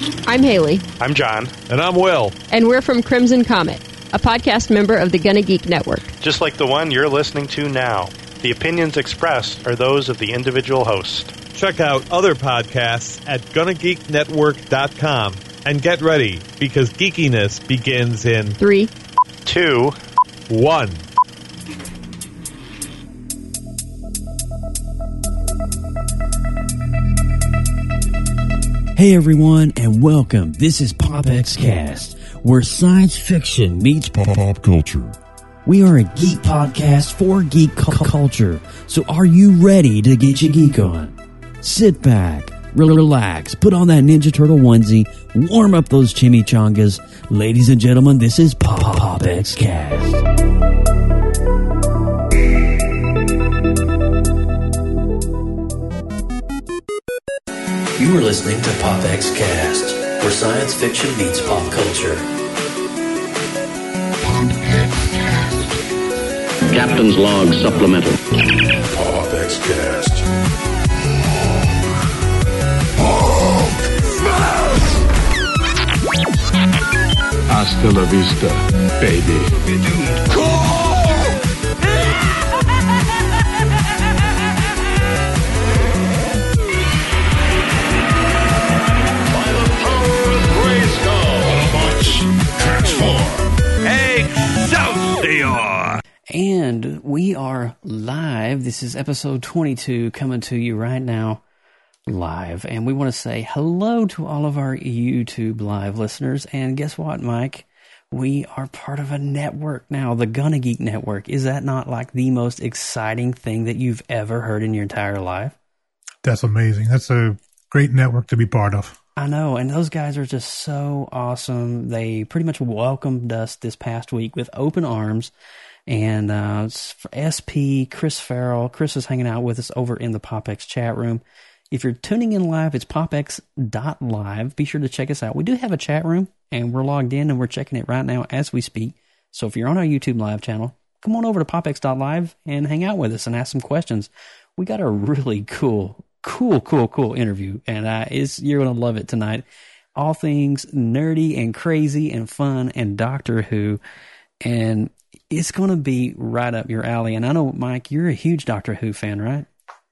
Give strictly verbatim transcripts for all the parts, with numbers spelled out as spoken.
I'm Haley. I'm John. And I'm Will. And we're from Crimson Comet, a podcast member of the Gonna Geek Network. Just like the one you're listening to now. The opinions expressed are those of the individual host. Check out other podcasts at gonna geek network dot com. And get ready, because geekiness begins in... Three. Two. One. Hey everyone, and welcome. This is PopXcast, where science fiction meets pop culture. We are a geek podcast for geek cu- culture, so are you ready to get your geek on? Sit back, relax, put on that Ninja Turtle onesie, warm up those chimichangas. Ladies and gentlemen, this is PopXcast. You are listening to PopXcast, where science fiction meets pop culture. Captain's Log Supplemental. PopXcast. Hasta la vista, baby. Excelsior! And we are live. This is episode twenty-two coming to you right now live. And we want to say hello to all of our YouTube live listeners. And guess what, Mike? We are part of a network now, the Gonna Geek Network. Is that not like the most exciting thing that you've ever heard in your entire life? That's amazing. That's a great network to be part of. I know, and those guys are just so awesome. They pretty much welcomed us this past week with open arms. And uh, it's for S P, Chris Farrell. Chris is hanging out with us over in the PopX chat room. If you're tuning in live, it's popx dot live. Be sure to check us out. We do have a chat room, and we're logged in, and we're checking it right now as we speak. So if you're on our YouTube live channel, come on over to popx dot live and hang out with us and ask some questions. We got a really cool, cool, cool, cool interview, and uh, it's, you're going to love it tonight. All things nerdy and crazy and fun and Doctor Who, and it's going to be right up your alley. And I know, Mike, you're a huge Doctor Who fan, right?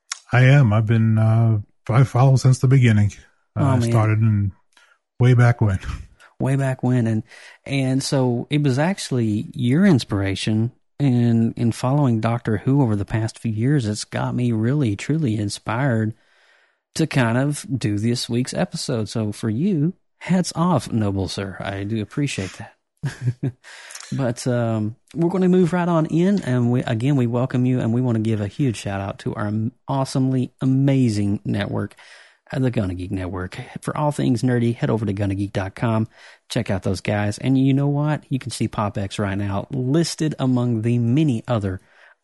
I am. I've been, uh, I follow since the beginning. Uh, Oh, I man. started in way back when. Way back when. And and so it was actually your inspiration in, in following Doctor Who over the past few years. It's got me really, truly inspired to kind of do this week's episode. So for you, hats off, noble sir. I do appreciate that. But um, we're going to move right on in, and we, again, we welcome you, and we want to give a huge shout out to our awesomely amazing network, uh, the Gonna Geek Network. For all things nerdy, head over to gonna geek dot com, check out those guys, and you know what? You can see PopX right now listed among the many other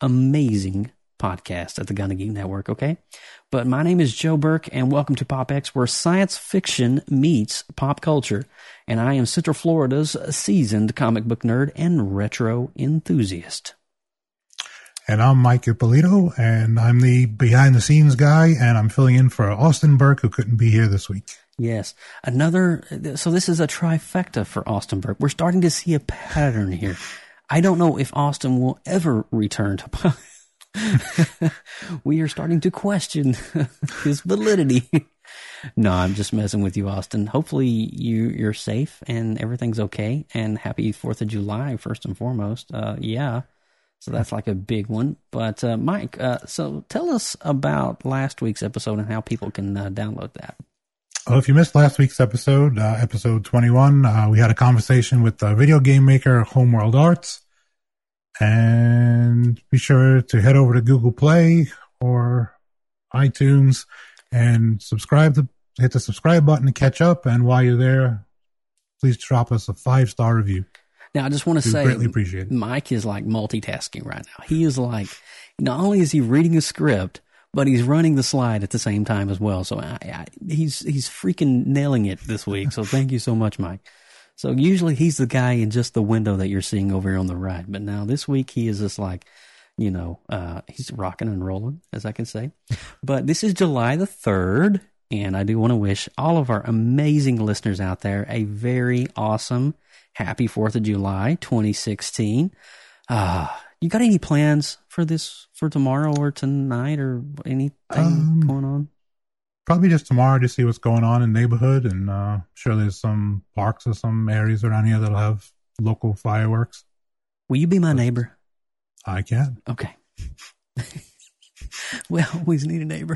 amazing podcasts at the Gonna Geek Network, okay? But my name is Joe Burke, and welcome to PopX, where science fiction meets pop culture. And I am Central Florida's seasoned comic book nerd and retro enthusiast. And I'm Mike Ippolito, and I'm the behind-the-scenes guy, and I'm filling in for Austin Burke, who couldn't be here this week. Yes. Another, so this is a trifecta for Austin Burke. We're starting to see a pattern here. I don't know if Austin will ever return to pop. We are starting to question his validity. No, I'm just messing with you, Austin. Hopefully you, you're safe and everything's okay. And happy fourth of July, first and foremost. Uh, yeah, so that's like a big one. But uh, Mike, uh, so tell us about last week's episode and how people can uh, download that. Well, if you missed last week's episode, uh, episode twenty-one, uh, we had a conversation with uh, video game maker Homeworld Arts. And be sure to head over to Google Play or iTunes and subscribe to hit the subscribe button to catch up. And while you're there, please drop us a five star review. Now, I just want to We say, greatly appreciate it. Mike is like multitasking right now. He is like, not only is he reading a script, but he's running the slide at the same time as well. So I, I, he's he's freaking nailing it this week. So thank you so much, Mike. So usually he's the guy in just the window that you're seeing over here on the right. But now this week he is just like, you know, uh, he's rocking and rolling, as I can say. But this is July the third, And I do want to wish all of our amazing listeners out there a very awesome, happy fourth of July, twenty sixteen. Uh, you got any plans for this, for tomorrow or tonight or anything um, going on? Probably just tomorrow to see what's going on in the neighborhood. And uh, sure there's some parks or some areas around here that'll have local fireworks. Will you be my neighbor? I can. Okay. We always need a neighbor.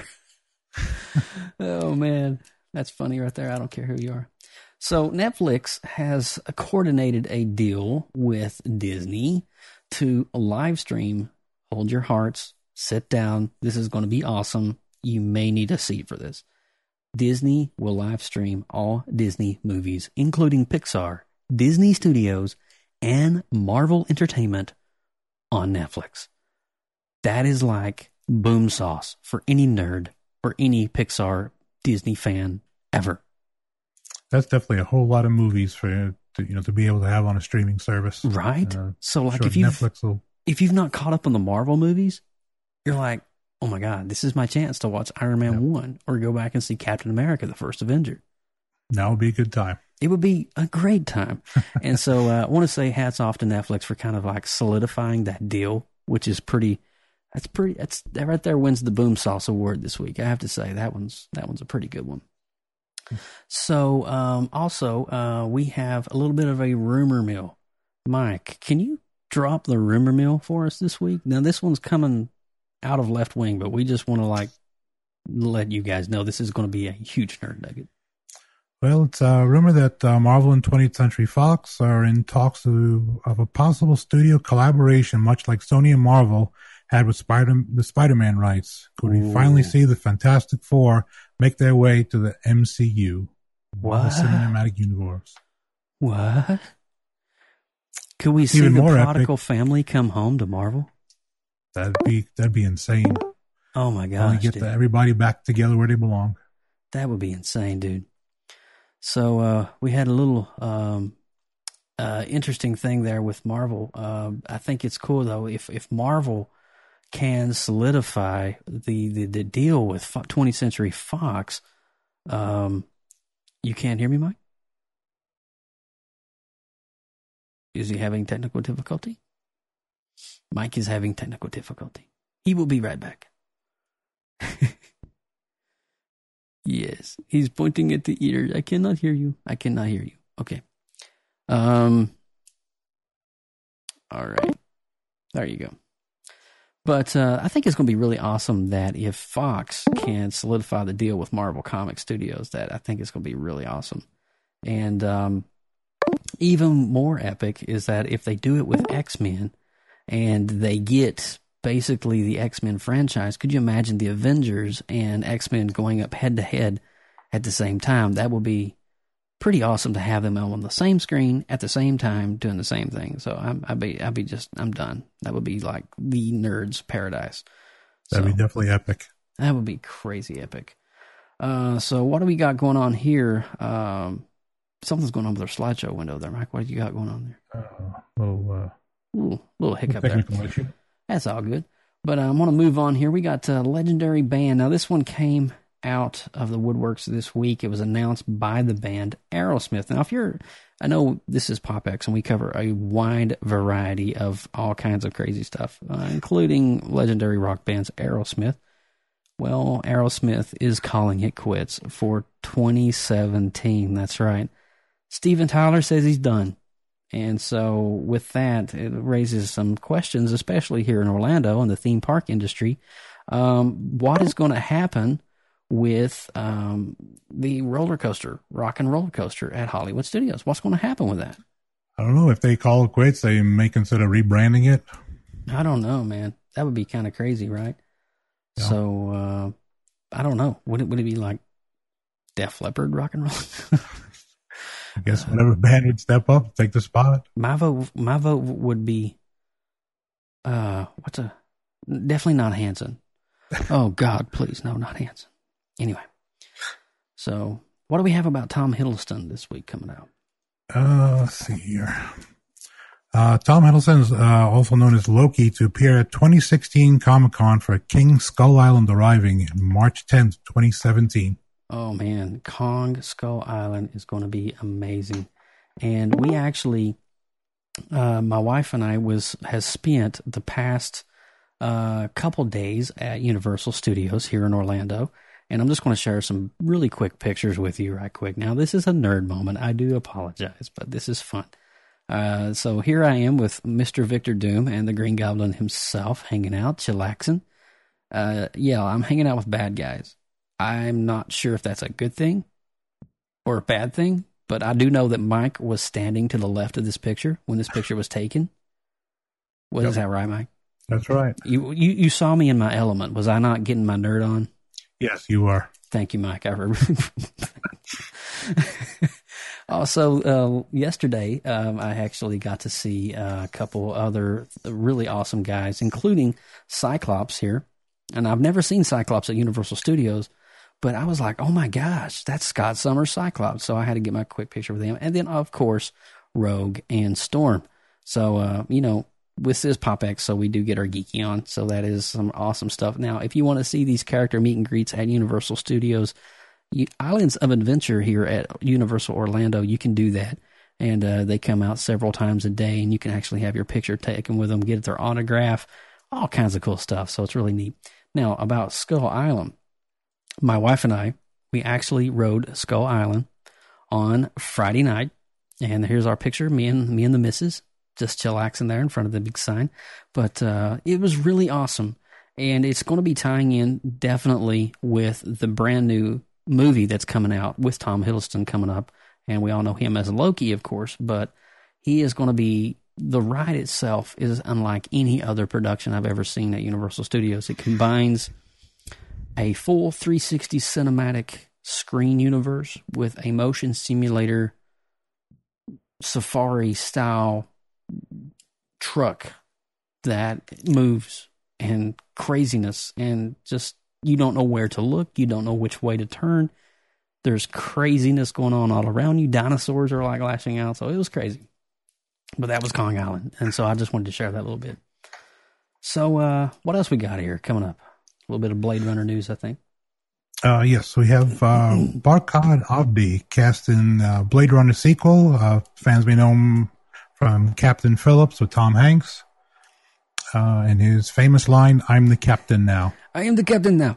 Oh, man. That's funny right there. I don't care who you are. So Netflix has coordinated a deal with Disney to live stream. Hold your hearts. Sit down. This is going to be awesome. You may need a seat for this. Disney will live stream all Disney movies, including Pixar, Disney Studios, and Marvel Entertainment on Netflix. That is like boom sauce for any nerd or any Pixar Disney fan ever. That's definitely a whole lot of movies for to, you know to be able to have on a streaming service, right? Uh, so, like, sure if you will... if you've not caught up on the Marvel movies, you're like, oh my god, this is my chance to watch Iron Man yep. one or go back and see Captain America: The First Avenger. That would be a good time. It would be a great time. And so uh, I want to say hats off to Netflix for kind of like solidifying that deal, which is pretty. That's pretty. That's that right there wins the Boom Sauce Award this week. I have to say that one's that one's a pretty good one. So um, also uh, we have a little bit of a rumor mill. Mike, can you drop the rumor mill for us this week? Now this one's coming out of Left Wing, but we just want to like let you guys know this is going to be a huge nerd nugget. Well, it's a rumor that uh, Marvel and twentieth Century Fox are in talks to, of a possible studio collaboration, much like Sony and Marvel had with Spider the Spider-Man rights. Could Ooh. we finally see the Fantastic Four make their way to the M C U, what? the cinematic universe? What? Could we see Even the prodigal epic. family come home to Marvel? That'd be that'd be insane. Oh my gosh! Get the, everybody back together where they belong. That would be insane, dude. So uh, we had a little um, uh, interesting thing there with Marvel. Uh, I think it's cool though if if Marvel can solidify the, the, the deal with twentieth Century Fox. Um, you can't hear me, Mike? Is he having technical difficulty? Mike is having technical difficulty. He will be right back. Yes, he's pointing at the ear. I cannot hear you. I cannot hear you. Okay. Um. All right. There you go. But uh, I think it's going to be really awesome that if Fox can solidify the deal with Marvel Comics Studios, that I think it's going to be really awesome. And um, even more epic is that if they do it with X-Men and they get basically the X-Men franchise, could you imagine the Avengers and X-Men going up head-to-head at the same time? That would be pretty awesome to have them on the same screen at the same time doing the same thing. So I'm, I'd be, I'd be just, I'm done. That would be like the nerds' paradise. That'd so, be definitely epic. That would be crazy epic. Uh, so what do we got going on here? Um, something's going on with our slideshow window there, Mike. What do you got going on there? Uh, little, uh, Ooh, little hiccup technical there. Issue. That's all good. But I um, want to move on here. We got a legendary band. Now, this one came out of the woodworks this week. It was announced by the band Aerosmith. Now, if you're, I know this is PopX, and we cover a wide variety of all kinds of crazy stuff, uh, including legendary rock bands Aerosmith. Well, Aerosmith is calling it quits for twenty seventeen. That's right. Steven Tyler says he's done. And so with that, it raises some questions, especially here in Orlando in the theme park industry. Um, what is going to happen with um, the roller coaster, rock and roller coaster at Hollywood Studios? What's going to happen with that? I don't know. If they call it quits, they may consider rebranding it. I don't know, man. That would be kind of crazy, right? Yeah. So, uh, I don't know. Would it, would it be like Def Leppard rock and roll? I guess whatever band would step up, take the spot. My vote, my vote would be, uh, what's a, definitely not Hanson. Oh God, please, no, not Hanson. Anyway, so what do we have about Tom Hiddleston this week coming out? Uh, let's see here. Uh, Tom Hiddleston is uh, also known as Loki to appear at twenty sixteen Comic-Con for King Skull Island arriving March tenth, twenty seventeen. Oh, man. Kong Skull Island is going to be amazing. And we actually, uh, my wife and I was has spent the past uh, couple days at Universal Studios here in Orlando. And I'm just going to share some really quick pictures with you right quick. Now, this is a nerd moment. I do apologize, but this is fun. Uh, so here I am with Mister Victor Doom and the Green Goblin himself hanging out, chillaxing. Uh, yeah, I'm hanging out with bad guys. I'm not sure if that's a good thing or a bad thing, but I do know that Mike was standing to the left of this picture when this picture was taken. What, yep. Is that right, Mike? That's right. You, you you saw me in my element. Was I not getting my nerd on? Yes, you are. Thank you, Mike. I Also, uh, yesterday, um, I actually got to see uh, a couple other really awesome guys, including Cyclops here. And I've never seen Cyclops at Universal Studios, but I was like, oh my gosh, that's Scott Summers' Cyclops. So I had to get my quick picture with him. And then, of course, Rogue and Storm. So, uh, you know, this is PopX, so we do get our geeky on. So that is some awesome stuff. Now, if you want to see these character meet and greets at Universal Studios, you, Islands of Adventure here at Universal Orlando, you can do that. And uh, they come out several times a day, and you can actually have your picture taken with them, get their autograph, all kinds of cool stuff. So it's really neat. Now, about Skull Island, my wife and I, we actually rode Skull Island on Friday night. And here's our picture, me and me and the missus, just chillaxing there in front of the big sign. But uh, it was really awesome. And it's going to be tying in definitely with the brand new movie that's coming out with Tom Hiddleston coming up. And we all know him as Loki, of course. But he is going to be, the ride itself is unlike any other production I've ever seen at Universal Studios. It combines a full three sixty cinematic screen universe with a motion simulator safari style truck that moves and craziness, and just you don't know where to look, you don't know which way to turn. There's craziness going on all around you. Dinosaurs are like lashing out, so it was crazy. But that was Kong Island, and so I just wanted to share that a little bit. So uh what else we got here coming up? A little bit of Blade Runner news, I think. Uh, yes, we have uh, Barkhad Abdi cast in uh, Blade Runner sequel. Uh, fans may know him from Captain Phillips with Tom Hanks. Uh, and his famous line, "I'm the captain now." I am the captain now.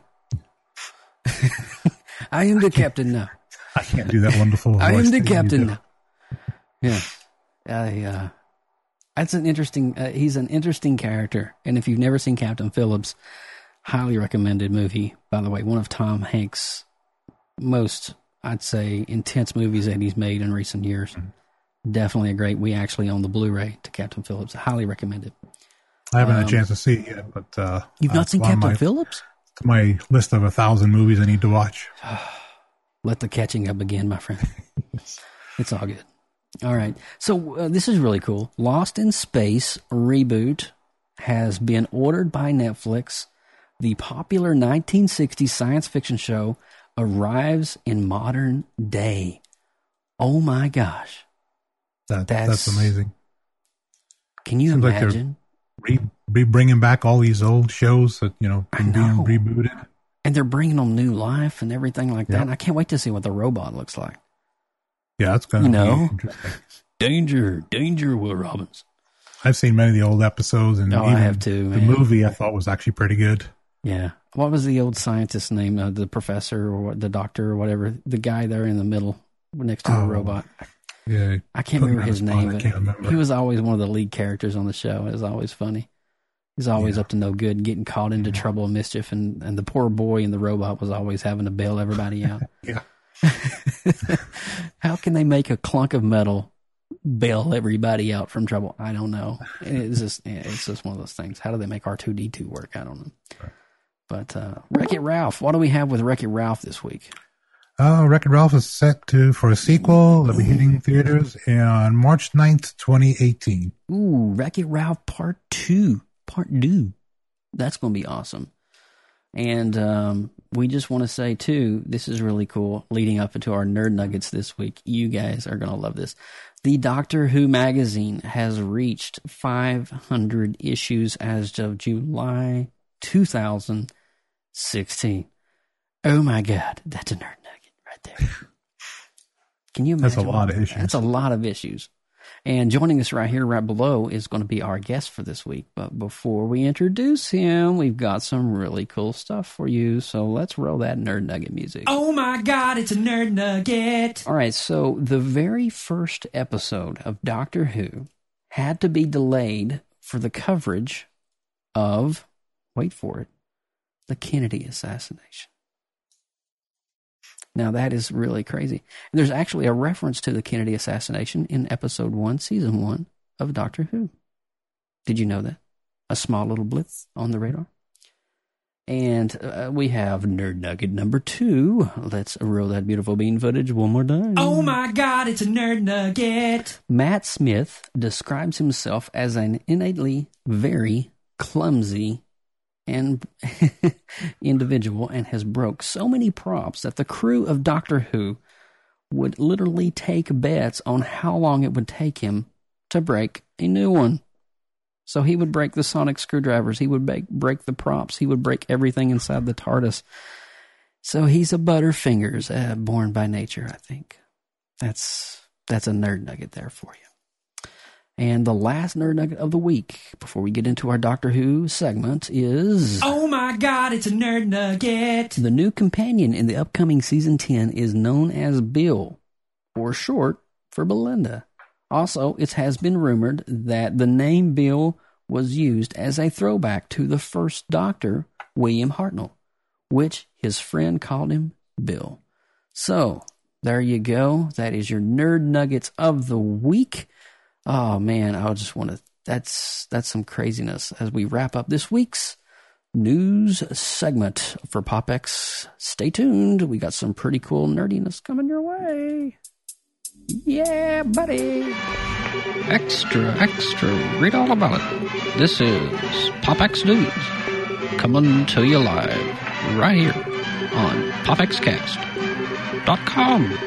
I am the captain now. I can't do that wonderful voice. I am the captain now. Yeah. I, uh, that's an interesting, uh, he's an interesting character. And if you've never seen Captain Phillips, highly recommended movie, by the way. One of Tom Hanks' most, I'd say, intense movies that he's made in recent years. Mm-hmm. Definitely a great, we actually own the Blu-ray to Captain Phillips. Highly recommended. I haven't um, had a chance to see it yet, but... Uh, you've not seen Captain my, Phillips? It's my list of a thousand movies I need to watch. Let the catching up begin, my friend. It's all good. All right. So uh, this is really cool. Lost in Space reboot has been ordered by Netflix. The popular nineteen sixties science fiction show arrives in modern day. Oh my gosh. That, that's, that's amazing. Can you Seems imagine? Like re, re bringing back all these old shows that, you know, been being rebooted. And they're bringing them new life and everything like that. Yep. And I can't wait to see what the robot looks like. Yeah, that's kind of you know, interesting. Danger, danger, Will Robbins. I've seen many of the old episodes, and oh, even I have too, the man. movie I thought was actually pretty good. Yeah. What was the old scientist's name? Uh, the professor or the doctor or whatever? The guy there in the middle next to oh, the robot. Yeah. I can't remember his name. I can't remember. He was always one of the lead characters on the show. It was always funny. He's always yeah. up to no good, getting caught into yeah. trouble and mischief, and, and the poor boy in the robot was always having to bail everybody out. Yeah. How can they make a clunk of metal bail everybody out from trouble? I don't know. It's just it's just one of those things. How do they make R two D two work? I don't know. Right. But uh, Wreck-It Ralph, what do we have with Wreck-It Ralph this week? Uh, Wreck-It Ralph is set to for a sequel that'll be hitting theaters on March ninth, twenty eighteen. Ooh, Wreck-It Ralph Part two. Part two. That's going to be awesome. And um, we just want to say, too, this is really cool. Leading up into our Nerd Nuggets this week, you guys are going to love this. The Doctor Who magazine has reached five hundred issues as of July two thousand sixteen. Oh, my God. That's a Nerd Nugget. there. Can you imagine? That's a lot of issues. That's a lot of issues. And joining us right here, right below, is going to be our guest for this week. But before we introduce him, we've got some really cool stuff for you. So let's roll that Nerd Nugget music. Oh my God, it's a Nerd Nugget. All right, so the very first episode of Doctor Who had to be delayed for the coverage of, wait for it, the Kennedy assassination. Now, that is really crazy. And there's actually a reference to the Kennedy assassination in episode one, season one of Doctor Who. Did you know that? A small little blip on the radar. And uh, we have Nerd Nugget number two. Let's roll that beautiful bean footage one more time. Oh my God, it's a Nerd Nugget. Matt Smith describes himself as an innately very clumsy and individual, and has broke so many props that the crew of Doctor Who would literally take bets on how long it would take him to break a new one. So he would break the sonic screwdrivers, he would break, break the props, he would break everything inside the TARDIS. So he's a Butterfingers, uh, born by nature, I think. That's that's a Nerd Nugget there for you. And the last Nerd Nugget of the week, before we get into our Doctor Who segment, is... Oh my God, it's a Nerd Nugget! The new companion in the upcoming Season ten is known as Bill, or short for Belinda. Also, it has been rumored that the name Bill was used as a throwback to the first Doctor, William Hartnell, which his friend called him Bill. So, there you go. That is your Nerd Nuggets of the week. Oh man, I just want to, that's, that's some craziness as we wrap up this week's news segment for PopX. Stay tuned. We got some pretty cool nerdiness coming your way. Yeah, buddy. Extra, extra, read all about it. This is PopX News coming to you live right here on pop x cast dot com.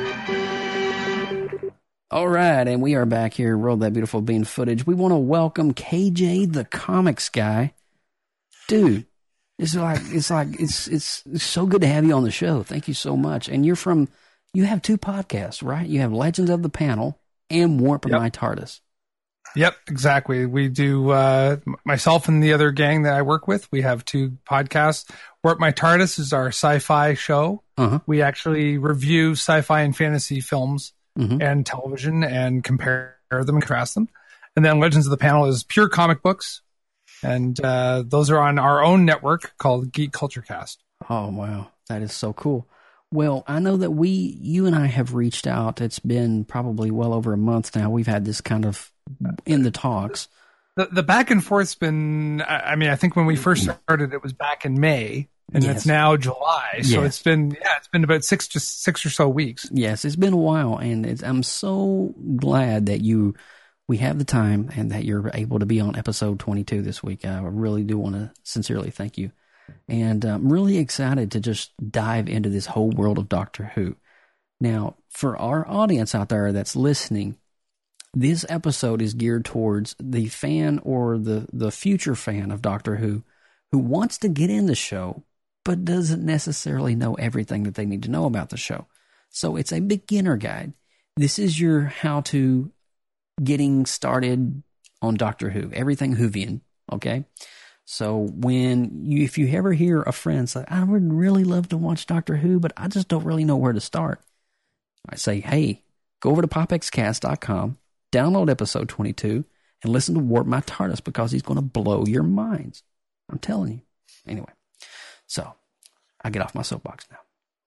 All right, and we are back here. Roll that beautiful bean footage. We want to welcome K J, the comics guy. Dude, it's like it's like it's it's, it's so good to have you on the show. Thank you so much. And you're from, you have two podcasts, right? You have Legends of the Panel and Warp yep. My TARDIS. Yep, exactly. We do, uh, myself and the other gang that I work with, we have two podcasts. Warp My TARDIS is our sci-fi show. Uh-huh. We actually review sci-fi and fantasy films. Mm-hmm. And television, and compare them and contrast them. And then Legends of the Panel is pure comic books, and uh, those are on our own network called Geek Culture Cast. Oh wow, that is so cool. Well, I know that we, you and I have reached out. It's been probably well over a month now. We've had this kind of in the talks. The, the back and forth's been, I mean, I think when we first started, it was back in May. And yes. It's now July, so yes. it's been yeah, it's been about six to six or so weeks. Yes, it's been a while, and it's, I'm so glad that you we have the time and that you're able to be on episode twenty-two this week. I really do want to sincerely thank you, and I'm really excited to just dive into this whole world of Doctor Who. Now, for our audience out there that's listening, this episode is geared towards the fan or the the future fan of Doctor Who who wants to get in the show, but doesn't necessarily know everything that they need to know about the show. So it's a beginner guide. This is your how-to getting started on Doctor Who, everything Whovian, okay? So when you, if you ever hear a friend say, I would really love to watch Doctor Who, but I just don't really know where to start, I say, hey, go over to pop x cast dot com, download episode twenty-two, and listen to Warp My TARDIS, because he's going to blow your minds. I'm telling you. Anyway. So, I get off my soapbox now.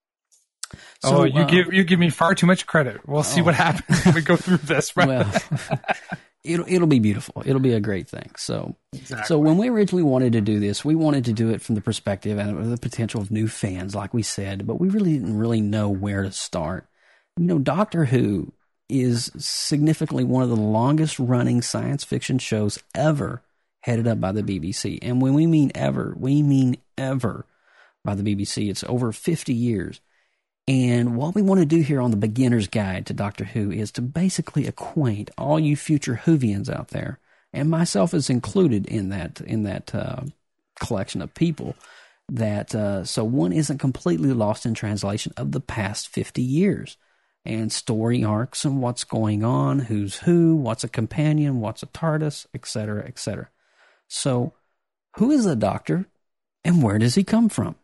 So, oh, you uh, give you give me far too much credit. We'll oh. see what happens when we go through this. Right? Well, it'll it'll be beautiful. It'll be a great thing. So, exactly. so when we originally wanted to do this, we wanted to do it from the perspective and the potential of new fans, like we said, but we really didn't really know where to start. You know, Doctor Who is significantly one of the longest running science fiction shows ever, headed up by the B B C. And when we mean ever, we mean ever. By the B B C. It's over fifty years. And what we want to do here on the Beginner's Guide to Doctor Who is to basically acquaint all you future Whovians out there, and myself is included in that in that uh, collection of people, that uh, so one isn't completely lost in translation of the past fifty years and story arcs and what's going on, who's who, what's a companion, what's a TARDIS, et cetera, et cetera. So who is the Doctor and where does he come from?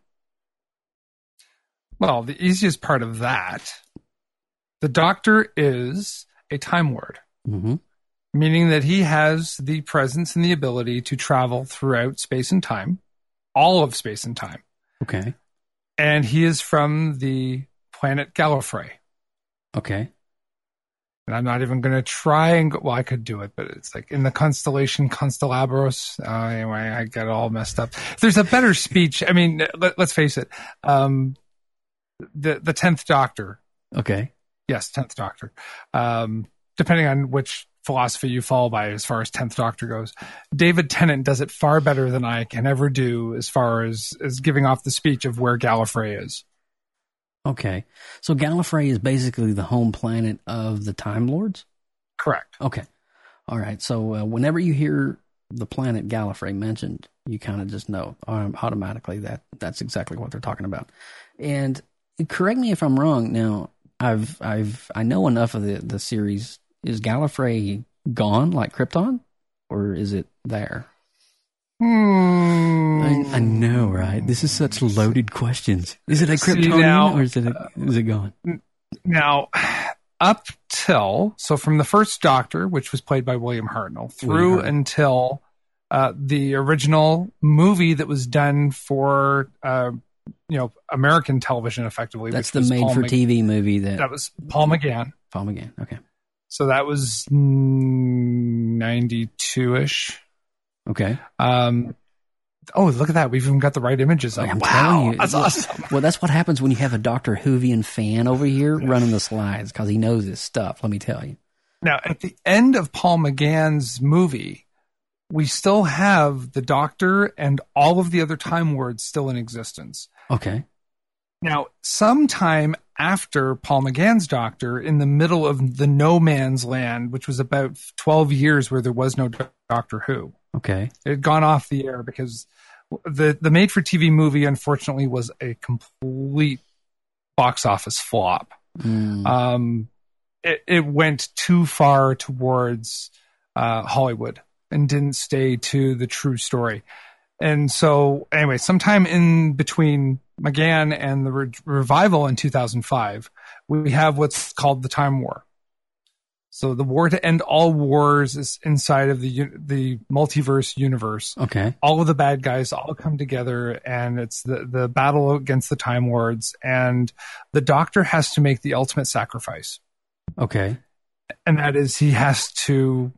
Well, the easiest part of that, the Doctor is a Time Lord, mm-hmm. meaning that he has the presence and the ability to travel throughout space and time, all of space and time. Okay. And he is from the planet Gallifrey. Okay. And I'm not even going to try and go, well, I could do it, but it's like in the constellation Constellabros. Uh, anyway, I got it all messed up. There's a better speech. I mean, let, let's face it. Um, the, the tenth Doctor. Okay. Yes, tenth Doctor. Um, depending on which philosophy you fall by as far as tenth Doctor goes. David Tennant does it far better than I can ever do as far as, as giving off the speech of where Gallifrey is. Okay. So Gallifrey is basically the home planet of the Time Lords? Correct. Okay. All right. So uh, whenever you hear the planet Gallifrey mentioned, you kind of just know um, automatically that that's exactly what they're talking about. And correct me if I'm wrong. Now, I've I've I know enough of the, the series. Is Gallifrey gone like Krypton? Or is it there? Hmm. I, I know, right? This is such loaded questions. Is it a Kryptonian now, or is it a, is it gone? Now, up till, so from the first Doctor, which was played by William Hartnell, through William Hartnell. until uh, the original movie that was done for, uh, you know, American television, effectively. That's which the was Paul made-for-T V Mag- movie that... That was Paul McGann. Paul McGann, okay. So that was ninety-two-ish. Okay. Um, oh, look at that. We've even got the right images up. I'm wow, telling you. that's well, awesome. Well, that's what happens when you have a Doctor Whovian fan over here running the slides because he knows his stuff, let me tell you. Now, at the end of Paul McGann's movie, we still have the Doctor and all of the other Time Lords still in existence. Okay. Now, sometime after Paul McGann's Doctor, in the middle of the no man's land, which was about twelve years where there was no Doctor Who. Okay. It had gone off the air because the, the made-for-T V movie, unfortunately, was a complete box office flop. Mm. Um, it, it went too far towards uh, Hollywood and didn't stay to the true story. And so, anyway, sometime in between McGann and the re- revival in two thousand five, we have what's called the Time War. So the war to end all wars is inside of the the multiverse universe. Okay. All of the bad guys all come together, and it's the, the battle against the Time Lords, and the Doctor has to make the ultimate sacrifice. Okay. And that is he has to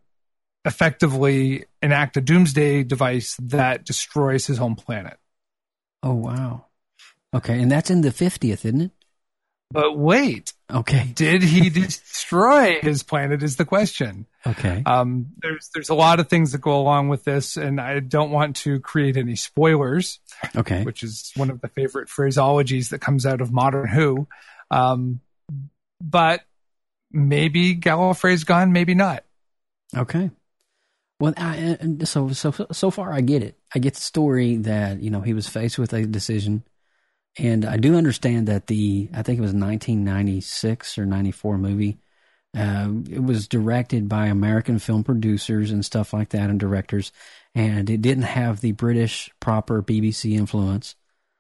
effectively enact a doomsday device that destroys his home planet. Oh, wow. Okay, and that's in the fiftieth, isn't it? But wait. Okay. Did he destroy his planet is the question. Okay. Um, there's there's a lot of things that go along with this, and I don't want to create any spoilers. Okay. Which is one of the favorite phraseologies that comes out of modern Who. Um, but maybe Gallifrey's gone, maybe not. Okay. Well, I, so so so far I get it. I get the story that, you know, he was faced with a decision. And I do understand that the, I think it was nineteen ninety-six or ninety-four movie, uh, it was directed by American film producers and stuff like that and directors. And it didn't have the British proper B B C influence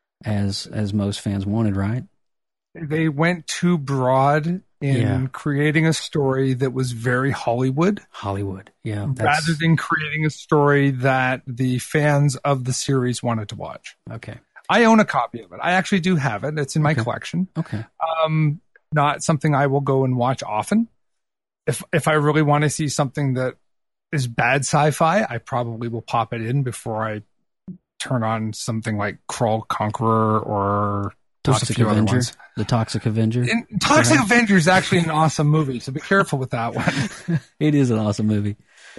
as as most fans wanted, right? They went too broad in Yeah. creating a story that was very Hollywood. Hollywood, yeah. Rather than creating a story that the fans of the series wanted to watch. Okay. I own a copy of it. I actually do have it. It's in my Okay. collection. Okay. Um, not something I will go and watch often. If if I really want to see something that is bad sci-fi, I probably will pop it in before I turn on something like Krull Conqueror or there's a Toxic few other Avenger. ones. The Toxic Avenger. And Toxic Avenger is actually an awesome movie, so be careful with that one. It is an awesome movie.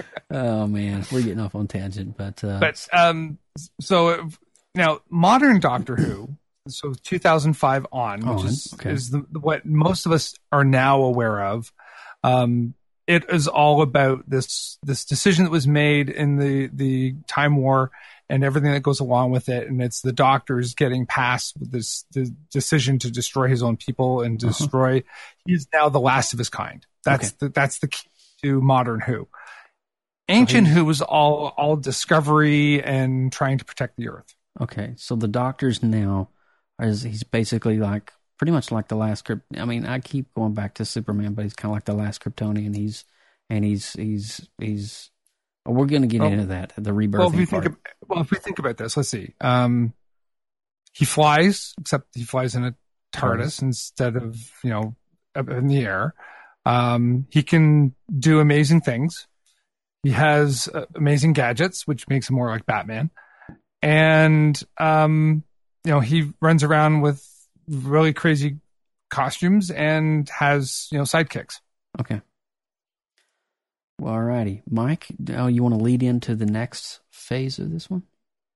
Oh man, we're getting off on tangent, but uh, But um, so now modern Doctor Who, so two thousand five on, which On, is, okay. is the, what most of us are now aware of. Um, it is all about this this decision that was made in the the Time War, and everything that goes along with it. And it's the doctors getting past this the decision to destroy his own people and destroy. Uh-huh. He's now the last of his kind. That's okay. the, that's the key to modern Who. Ancient so Who was all all discovery and trying to protect the Earth. Okay, so the doctors now is he's basically like pretty much like the last Kryp. I mean, I keep going back to Superman, but he's kind of like the last Kryptonian. He's and he's he's he's. Oh, we're going to get well, into that the rebirth. Well, if we part. think, of, well, if we think about this, let's see. Um, he flies, except he flies in a TARDIS TARDIS instead of you know up in the air. Um, he can do amazing things. He has uh, amazing gadgets, which makes him more like Batman. And, um, you know, he runs around with really crazy costumes and has, you know, sidekicks. Okay. Well, all righty. Mike, oh, you want to lead into the next phase of this one?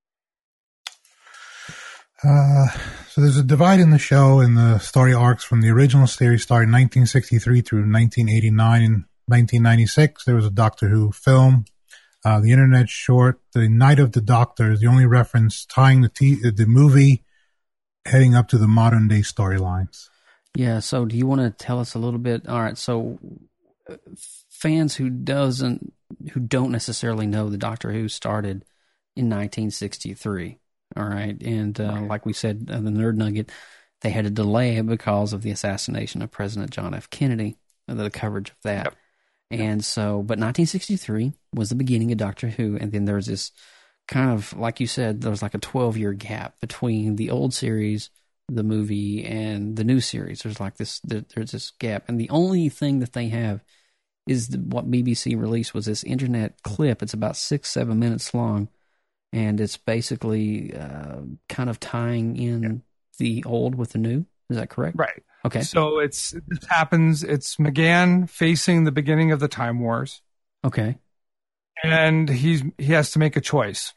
Uh, so there's a divide in the show in the story arcs from the original series starting nineteen sixty-three through nineteen eighty-nine and nineteen ninety-six. There was a Doctor Who film. Uh, the internet short, The Night of the Doctor, is the only reference tying the t- the movie heading up to the modern day storylines. Yeah. So, do you want to tell us a little bit? All right. So, uh, fans who doesn't who don't necessarily know the Doctor Who started in nineteen sixty-three. All right, and uh, like we said, uh, the Nerd Nugget, they had a delay because of the assassination of President John F. Kennedy, the coverage of that. Yep. And so, but nineteen sixty-three was the beginning of Doctor Who, and then there was this kind of, like you said, there was like a twelve-year gap between the old series, the movie, and the new series. There's like this, there's this gap, and the only thing that they have is the, what B B C released was this internet clip. It's about six, seven minutes long, and it's basically uh, kind of tying in yeah. the old with the new. Is that correct? Right. Okay. So it's this happens. It's McGann facing the beginning of the Time Wars. Okay. And he's he has to make a choice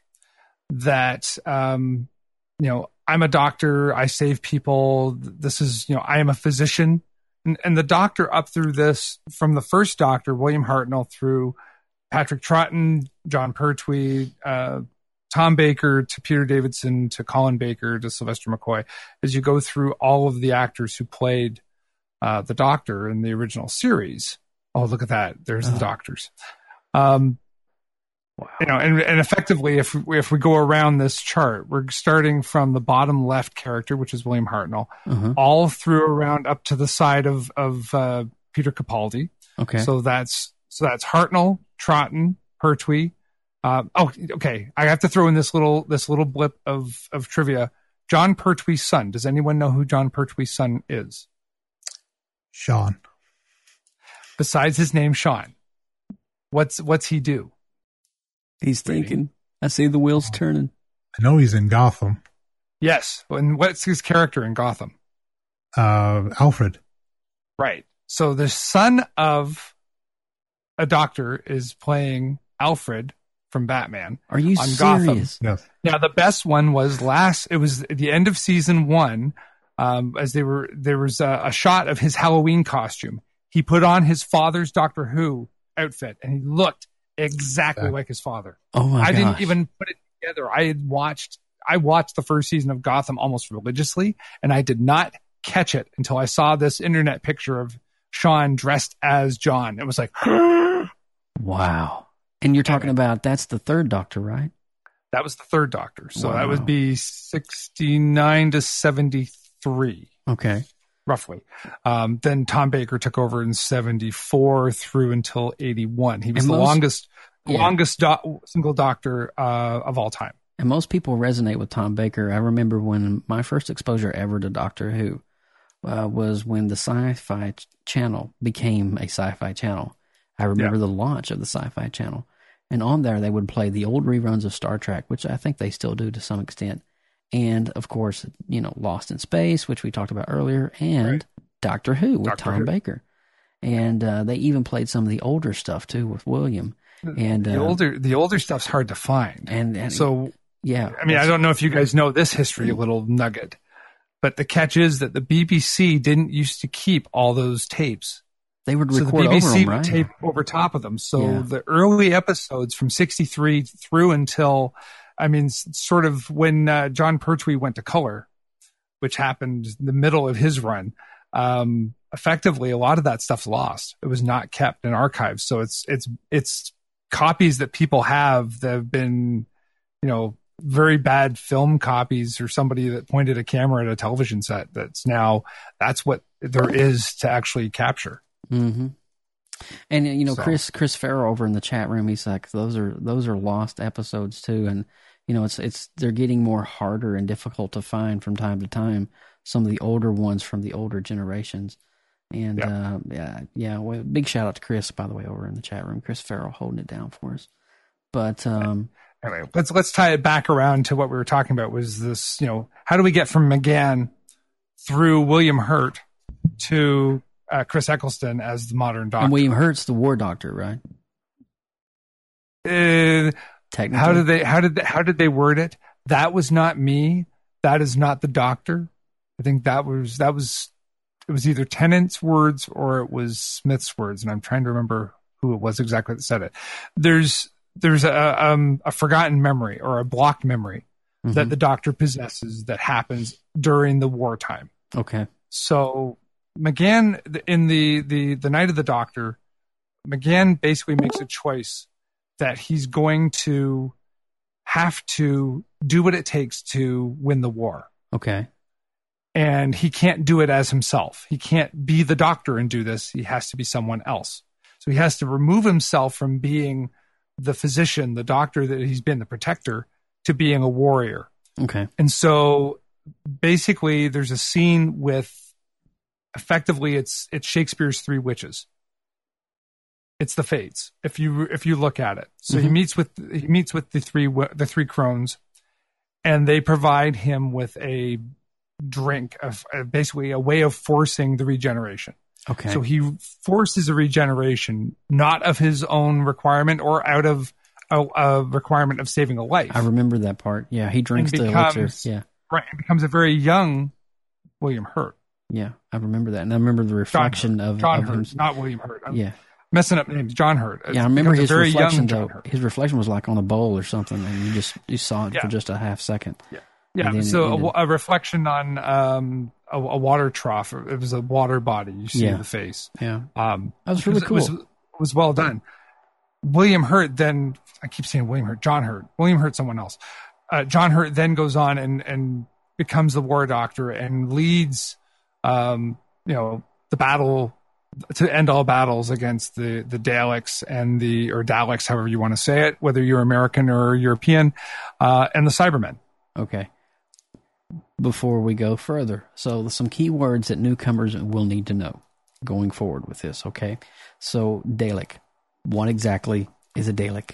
that um, you know, I'm a doctor. I save people. This is, you know, I am a physician. And, and the Doctor up through this, from the first Doctor, William Hartnell, through Patrick Troughton, John Pertwee, uh, Tom Baker, to Peter Davidson, to Colin Baker, to Sylvester McCoy, as you go through all of the actors who played uh, the Doctor in the original series. Oh, look at that. There's oh. the Doctors. Um, wow. You know, and, and effectively, if we, if we go around this chart, we're starting from the bottom left character, which is William Hartnell, uh-huh. all through around up to the side of, of uh, Peter Capaldi. Okay. So that's, so that's Hartnell, Troughton, Pertwee. Uh, oh, okay. I have to throw in this little this little blip of, of trivia. John Pertwee's son. Does anyone know who John Pertwee's son is? Sean. Besides his name, Sean. What's what's he do? He's thinking. I see the wheels turning. I know he's in Gotham. Yes. And what's his character in Gotham? Uh, Alfred. Right. So the son of a doctor is playing Alfred from Batman. Are you on serious? Gotham. Yes. Now the best one was last. It was at the end of season one, um, as they were there was a, a shot of his Halloween costume. He put on his father's Doctor Who outfit, and he looked exactly yeah. like his father. Oh my! I gosh. didn't even put it together. I had watched. I watched the first season of Gotham almost religiously, and I did not catch it until I saw this internet picture of Sean dressed as John. It was like, wow. And you're talking about, that's the third Doctor, right? That was the third Doctor. So wow. that would be sixty-nine to seventy-three. Okay. Roughly. Um, then Tom Baker took over in seventy-four through until eighty-one. He was and the most, longest yeah. longest do- single Doctor uh, of all time. And most people resonate with Tom Baker. I remember when my first exposure ever to Doctor Who uh, was when the Sci-Fi Channel became a Sci-Fi Channel. I remember yeah. the launch of the Sci-Fi Channel. And on there, they would play the old reruns of Star Trek, which I think they still do to some extent. And, of course, you know, Lost in Space, which we talked about earlier, and right. Doctor Who with Doctor Tom Who. Baker. And uh, they even played some of the older stuff, too, with William. And The, uh, older, the older stuff's hard to find. And, and so, yeah. I mean, I don't know if you guys know this history, a little nugget. But the catch is that the B B C didn't used to keep all those tapes. They would so record the B B C over them, would right? tape over top of them. So yeah. the early episodes from sixty-three through until I mean, s- sort of when uh, John Pertwee went to color, which happened in the middle of his run, um, effectively a lot of that stuff's lost. It was not kept in archives. So it's, it's, it's copies that people have that have been, you know, very bad film copies, or somebody that pointed a camera at a television set. That's now, that's what there is to actually capture. Mm-hmm. And you know, So. Chris Chris Farrell over in the chat room, he's like, those are those are lost episodes too, and you know, it's it's they're getting more harder and difficult to find from time to time. Some of the older ones from the older generations, and Yeah. uh, yeah, yeah. Well, big shout out to Chris, by the way, over in the chat room. Chris Farrell holding it down for us. But um, Anyway, let's let's tie it back around to what we were talking about. Was this, you know, how do we get from McGann through William Hurt to uh, Chris Eccleston as the modern doctor? and William Hurt's the War Doctor, right? Uh, Technically, how did they how did they, how did they word it? That was not me. That is not the doctor. I think that was that was it was either Tennant's words or it was Smith's words, and I'm trying to remember who it was exactly that said it. There's there's a um, a forgotten memory or a blocked memory Mm-hmm. that the doctor possesses that happens during the wartime. Okay. So McGann in the the the Night of the Doctor, McGann basically makes a choice that he's going to have to do what it takes to win the war. Okay. And he can't do it as himself. He can't be the doctor and do this. He has to be someone else. So he has to remove himself from being the physician, the doctor that he's been, the protector, to being a warrior. Okay. And so basically there's a scene with effectively it's it's Shakespeare's Three Witches. It's the Fates. If you if you look at it. So Mm-hmm. he meets with he meets with the three the three crones, and they provide him with a drink of uh, basically a way of forcing the regeneration. Okay. So he forces a regeneration, not of his own requirement or out of a, a requirement of saving a life. I remember that part. Yeah, he drinks And the becomes- elixir. Yeah. Right. It becomes a very young William Hurt. Yeah, I remember that. And I remember the John reflection Hurt. of, John of Hurt, him. not William Hurt. I'm Yeah. messing up names. John Hurt. Yeah, I remember Becomes a his very reflection, young John though. Hurt. His reflection was like on a bowl or something, and you just you saw it Yeah. for just a half second. Yeah. Yeah, And then so it a, ended. wa- a reflection on um, a, a water trough. It was a water body. You see Yeah. the face. Yeah. Um, That was really it was, cool. It was, was well done. William Hurt then, I keep saying William Hurt, John Hurt. William Hurt, someone else. Uh, John Hurt then goes on and, and becomes the war doctor and leads, um, you know, the battle to end all battles against the, the Daleks and the, or Daleks, however you want to say it, whether you're American or European, uh, and the Cybermen. Okay. Before we go further, so some key words that newcomers will need to know going forward with this, okay? So, Dalek. What exactly is a Dalek?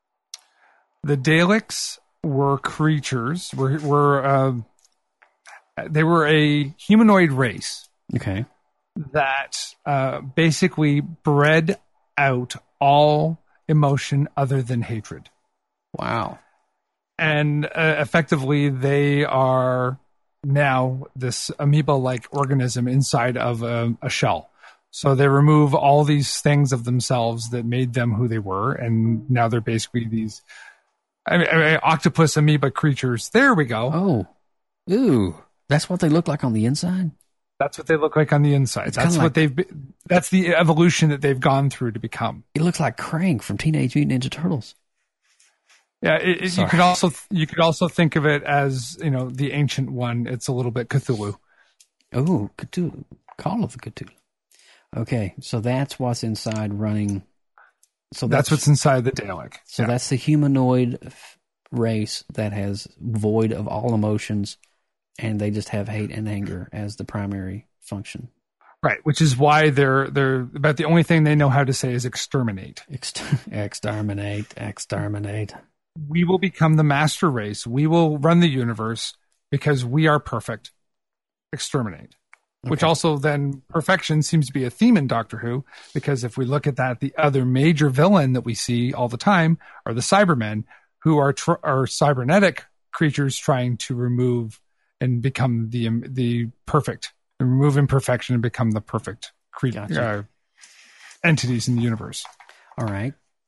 The Daleks were creatures, were, were uh, they were a humanoid race Okay. that uh, basically bred out all emotion other than hatred. Wow. And uh, effectively, they are now this amoeba-like organism inside of a, a shell. So they remove all these things of themselves that made them who they were, and now they're basically these I mean, I mean, octopus amoeba creatures. There we go. Oh. Ooh. That's what they look like on the inside? That's what they look like on the inside. It's That's kinda what like- they've been, that's the evolution that they've gone through to become. It looks like Krang from Teenage Mutant Ninja Turtles. Yeah, it, it, you Sorry. could also you could also think of it as, you know, the ancient one. It's a little bit Cthulhu. Oh, Cthulhu. Call of the Cthulhu. Okay, so that's what's inside running. So That's, that's, what's inside the Dalek. So Yeah. that's the humanoid f- race that has void of all emotions, and they just have hate and anger as the primary function. Right, which is why they're they're about the only thing they know how to say is exterminate. Ext- exterminate, exterminate. We will become the master race. We will run the universe because we are perfect. Exterminate. Which Okay. also then perfection seems to be a theme in Doctor Who, because if we look at that, the other major villain that we see all the time are the Cybermen, who are tr- are cybernetic creatures trying to remove and become the um, the perfect, remove imperfection and become the perfect cre- Gotcha. uh, entities in the universe. All right.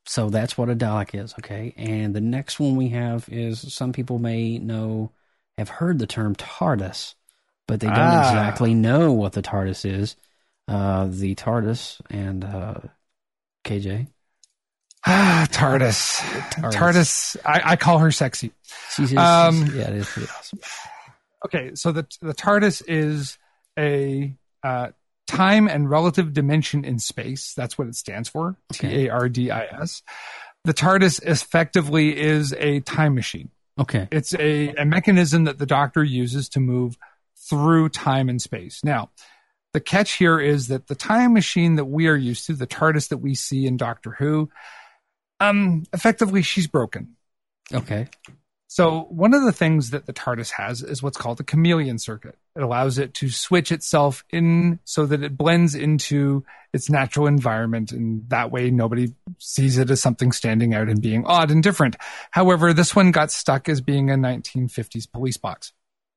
So that's what a Dalek is, okay? And the next one we have is, some people may know, have heard the term TARDIS, but they don't ah. exactly know what the TARDIS is. Uh, the TARDIS and uh, K J. Ah, TARDIS. TARDIS. TARDIS. I, I call her sexy. She's, um, she's, yeah, it is pretty awesome. Okay, so the the TARDIS is a uh, time and relative dimension in space. That's what it stands for. Okay. T A R D I S. The TARDIS effectively is a time machine. Okay. It's a, a mechanism that the Doctor uses to move through time and space. Now, the catch here is that the time machine that we are used to, the TARDIS that we see in Doctor Who, um, effectively she's broken. Okay. So one of the things that the TARDIS has is what's called the chameleon circuit. It allows it to switch itself in so that it blends into its natural environment, and that way nobody sees it as something standing out and being odd and different. However, this one got stuck as being a nineteen fifties police box.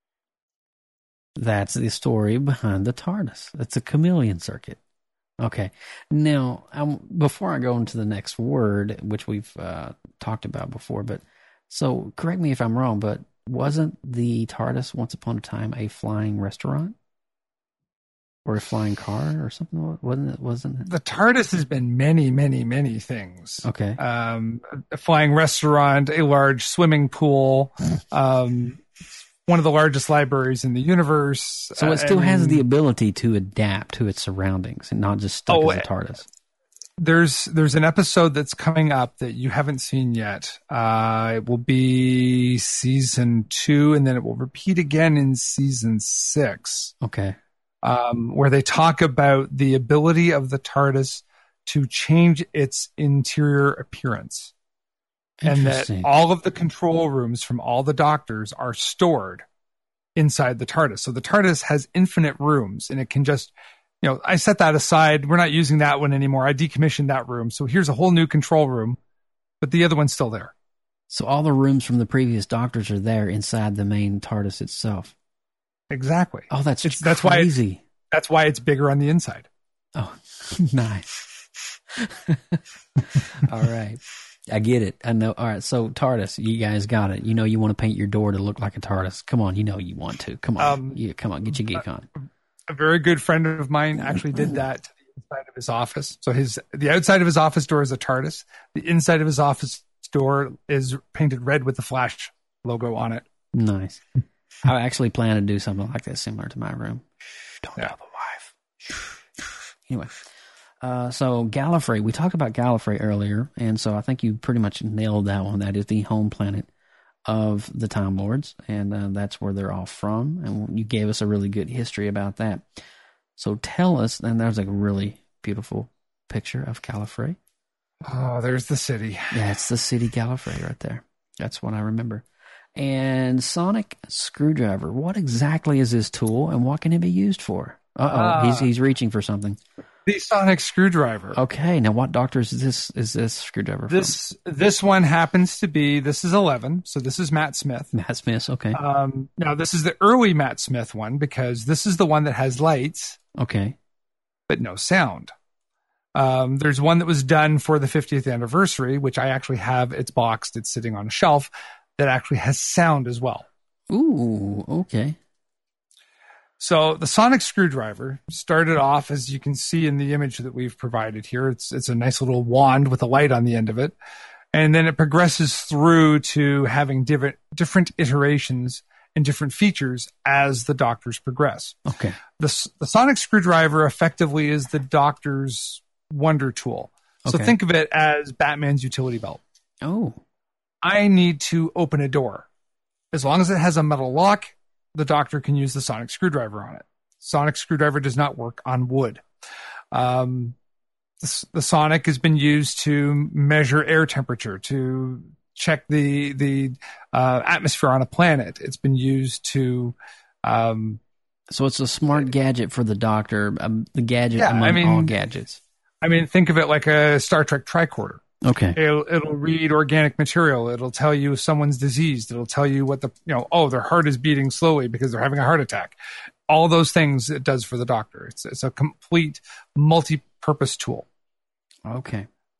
That's the story behind the TARDIS. It's a chameleon circuit. Okay. Now, um, before I go into the next word, which we've uh, talked about before, but so correct me if I'm wrong, but wasn't the TARDIS once upon a time a flying restaurant or a flying car or something? Wasn't it? Wasn't it? The TARDIS has been many, many, many things. Okay. Um, a flying restaurant, a large swimming pool, um, one of the largest libraries in the universe. So it still uh, has the ability to adapt to its surroundings and not just stuck oh, as a TARDIS. There's there's an episode that's coming up that you haven't seen yet. Uh, it will be season two, and then it will repeat again in season six. Okay. Um, where they talk about the ability of the TARDIS to change its interior appearance. And that all of the control rooms from all the doctors are stored inside the TARDIS. So the TARDIS has infinite rooms, and it can just, you know, I set that aside. We're not using that one anymore. I decommissioned that room. So here's a whole new control room, but the other one's still there. So all the rooms from the previous doctors are there inside the main TARDIS itself. Exactly. Oh, that's it's, crazy. That's why it's, that's why it's bigger on the inside. Oh, nice. All right. I get it. I know. All right. So TARDIS, you guys got it. You know, you want to paint your door to look like a TARDIS. Come on. You know, you want to. Come on. Um, yeah, come on. Get your geek on. A very good friend of mine actually did that to the inside of his office. So his, the outside of his office door is a TARDIS. The inside of his office door is painted red with the Flash logo on it. Nice. I actually plan to do something like that similar to my room. Don't yeah. tell the wife. Anyway. Uh, so Gallifrey, we talked about Gallifrey earlier, and so I think you pretty much nailed that one. That is the home planet of the Time Lords, and uh, that's where they're all from, and you gave us a really good history about that. So tell us, and there's a really beautiful picture of Gallifrey. Oh, there's the city. Yeah, it's the city Gallifrey right there. That's what I remember. And Sonic Screwdriver, what exactly is this tool, and what can it be used for? Uh-oh, uh, he's he's reaching for something. The Sonic Screwdriver. Okay, now what doctor is this is this screwdriver this, from? This one happens to be, this is eleven, so this is Matt Smith. Matt Smith, okay. Um, now, this is the early Matt Smith one, because this is the one that has lights. Okay. But no sound. Um, there's one that was done for the fiftieth anniversary, which I actually have. It's boxed, it's sitting on a shelf, that actually has sound as well. Ooh, okay. So the Sonic Screwdriver started off, as you can see in the image that we've provided here. It's it's a nice little wand with a light on the end of it. And then it progresses through to having different different iterations and different features as the Doctors progress. Okay. The, the Sonic Screwdriver effectively is the Doctor's wonder tool. So okay. think of it as Batman's utility belt. Oh. I need to open a door. As long as it has a metal lock, the Doctor can use the Sonic Screwdriver on it. Sonic Screwdriver does not work on wood. Um, the, the Sonic has been used to measure air temperature, to check the the uh, atmosphere on a planet. It's been used to... Um, so it's a smart gadget for the Doctor, um, the gadget yeah, among I mean, all gadgets. I mean, think of it like a Star Trek tricorder. Okay. It'll, it'll read organic material. It'll tell you if someone's diseased. It'll tell you what the, you know, oh, their heart is beating slowly because they're having a heart attack. All those things it does for the Doctor. It's it's a complete multi-purpose tool. Okay.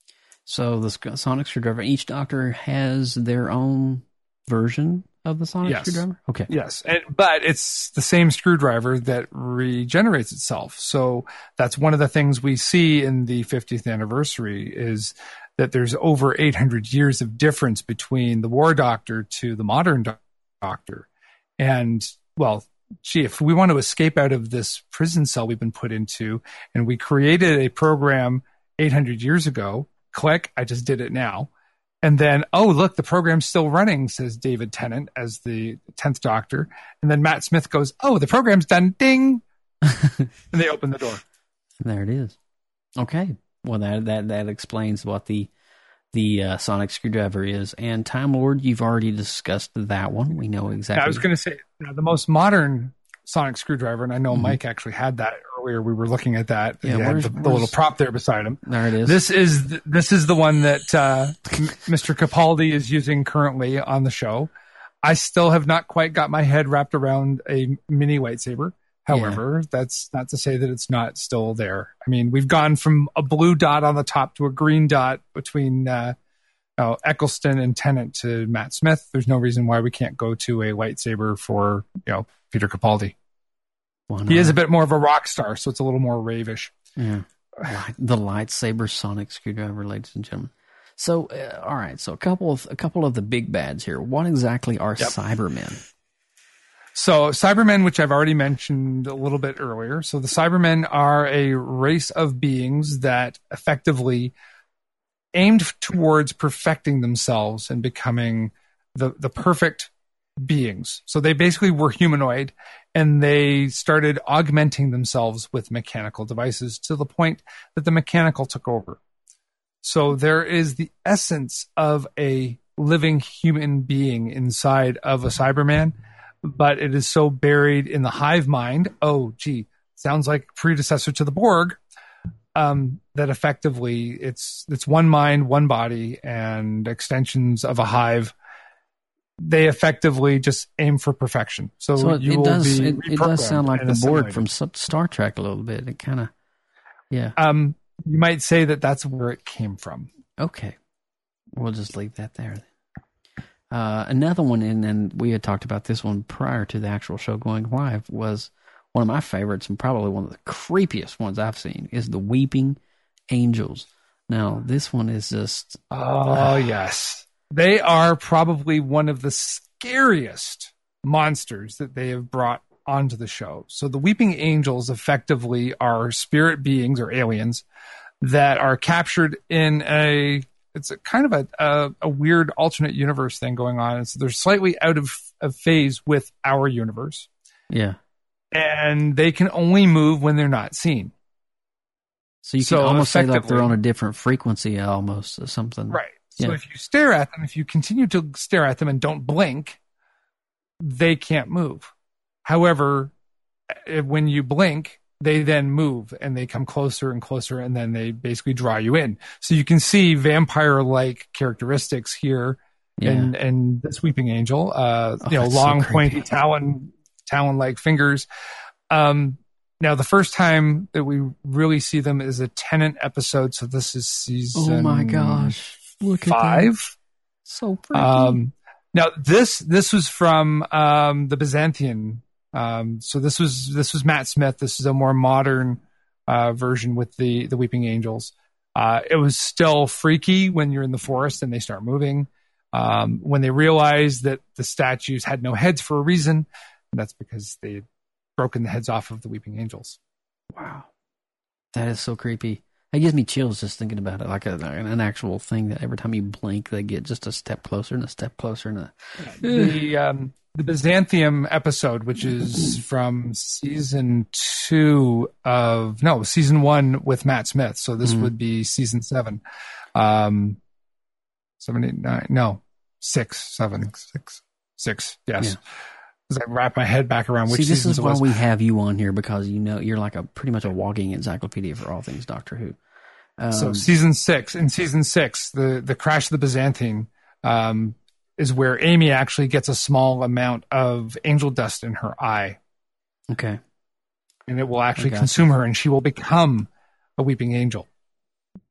So the sc- sonic screwdriver, each Doctor has their own version of the sonic Yes. screwdriver? Okay. Yes, and, but it's the same screwdriver that regenerates itself. So that's one of the things we see in the fiftieth anniversary is that there's over eight hundred years of difference between the War Doctor to the modern do- Doctor. And, well, gee, if we want to escape out of this prison cell we've been put into, and we created a program eight hundred years ago, click, I just did it now. And then, oh, look, the program's still running, says David Tennant as the tenth Doctor. And then Matt Smith goes, oh, the program's done, ding. And they open the door. There it is. Okay. Well, that that, that explains what the the uh, sonic screwdriver is. And Time Lord, you've already discussed that one. We know exactly. Now, I was going to say, now, the most modern sonic screwdriver, and I know mm-hmm. Mike actually had that earlier. We were looking at that. Yeah, he had the, the little prop there beside him. There it is. This is the, this is the one that uh, Mister Capaldi is using currently on the show. I still have not quite got my head wrapped around a mini lightsaber. However, yeah. that's not to say that it's not still there. I mean, we've gone from a blue dot on the top to a green dot between uh, uh, Eccleston and Tennant to Matt Smith. There's no reason why we can't go to a lightsaber for, you know, Peter Capaldi. He is a bit more of a rock star, so it's a little more ravish. Yeah, the lightsaber sonic screwdriver, ladies and gentlemen. So, uh, all right. So, a couple of a couple of the big bads here. What exactly are yep. Cybermen? So, Cybermen, which I've already mentioned a little bit earlier. So, the Cybermen are a race of beings that effectively aimed towards perfecting themselves and becoming the the perfect beings. So, they basically were humanoid. And they started augmenting themselves with mechanical devices to the point that the mechanical took over. So there is the essence of a living human being inside of a Cyberman, but it is so buried in the hive mind. Oh, gee, sounds like predecessor to the Borg. Um, that effectively it's it's one mind, one body, and extensions of a hive. They effectively just aim for perfection. So, so it, you it will does. be It, it does sound like the Borg from assimilated. Star Trek a little bit. It kind of, yeah. Um, you might say that that's where it came from. Okay, we'll just leave that there. Uh, another one, and, and we had talked about this one prior to the actual show going live, was one of my favorites and probably one of the creepiest ones I've seen is the Weeping Angels. Now, this one is just oh uh, yes. They are probably one of the scariest monsters that they have brought onto the show. So the Weeping Angels effectively are spirit beings or aliens that are captured in a, it's a kind of a, a, a weird alternate universe thing going on. And so they're slightly out of, of phase with our universe. Yeah. And they can only move when they're not seen. So you can so almost say like they're on a different frequency almost or something. Right. So yeah. if you stare at them, if you continue to stare at them and don't blink, they can't move. However, when you blink, they then move and they come closer and closer and then they basically draw you in. So you can see vampire-like characteristics here yeah. in, in the Weeping Angel. Uh, oh, you know, long, so pointy talon, talon-like fingers. Um, now, the first time that we really see them is a Tennant episode. So this is season. Oh my gosh! Look five. At that. So freaky. Um, now this this was from um, the Byzantine. Um, so this was this was Matt Smith. This is a more modern uh, version with the the Weeping Angels. Uh, it was still freaky when you're in the forest and they start moving. Um, when they realized that the statues had no heads for a reason, and that's because they had broken the heads off of the Weeping Angels. Wow, that is so creepy. It gives me chills just thinking about it, like a, an actual thing that every time you blink, they get just a step closer and a step closer. And a... the um, the Byzantium episode, which is from season two of no season one with Matt Smith. So this mm-hmm. would be season seven, um, seven, eight, nine, no, six, seven, six, six. Yes. Yeah. As I wrap my head back around which See, this seasons is it why was. we have you on here, because you know you're like a pretty much a walking encyclopedia for all things Doctor Who. Um, so season six, in season six, the, the crash of the Byzantine um, is where Amy actually gets a small amount of angel dust in her eye. Okay. And it will actually consume her and she will become a weeping angel.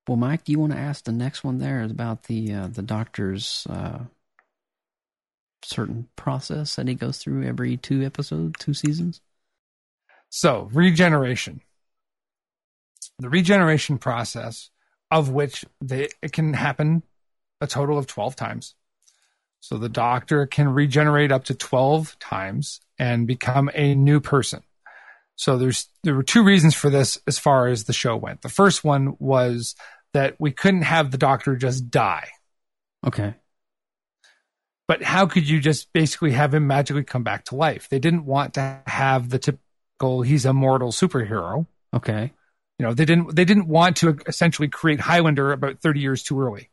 Well, Mike, do you want to ask the next one there about the uh, the doctor's uh, certain process that he goes through every two episodes, two seasons? So, regeneration. The regeneration process, of which they, it can happen a total of twelve times. So the doctor can regenerate up to twelve times and become a new person. So there's there were two reasons for this as far as the show went. The first one was that we couldn't have the doctor just die. Okay. But how could you just basically have him magically come back to life? They didn't want to have the typical he's a mortal superhero. Okay. You know, they didn't they didn't want to essentially create Highlander about thirty years too early.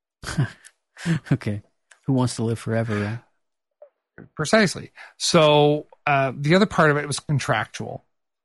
Okay. Who wants to live forever, right? Precisely. So uh, the other part of it was contractual.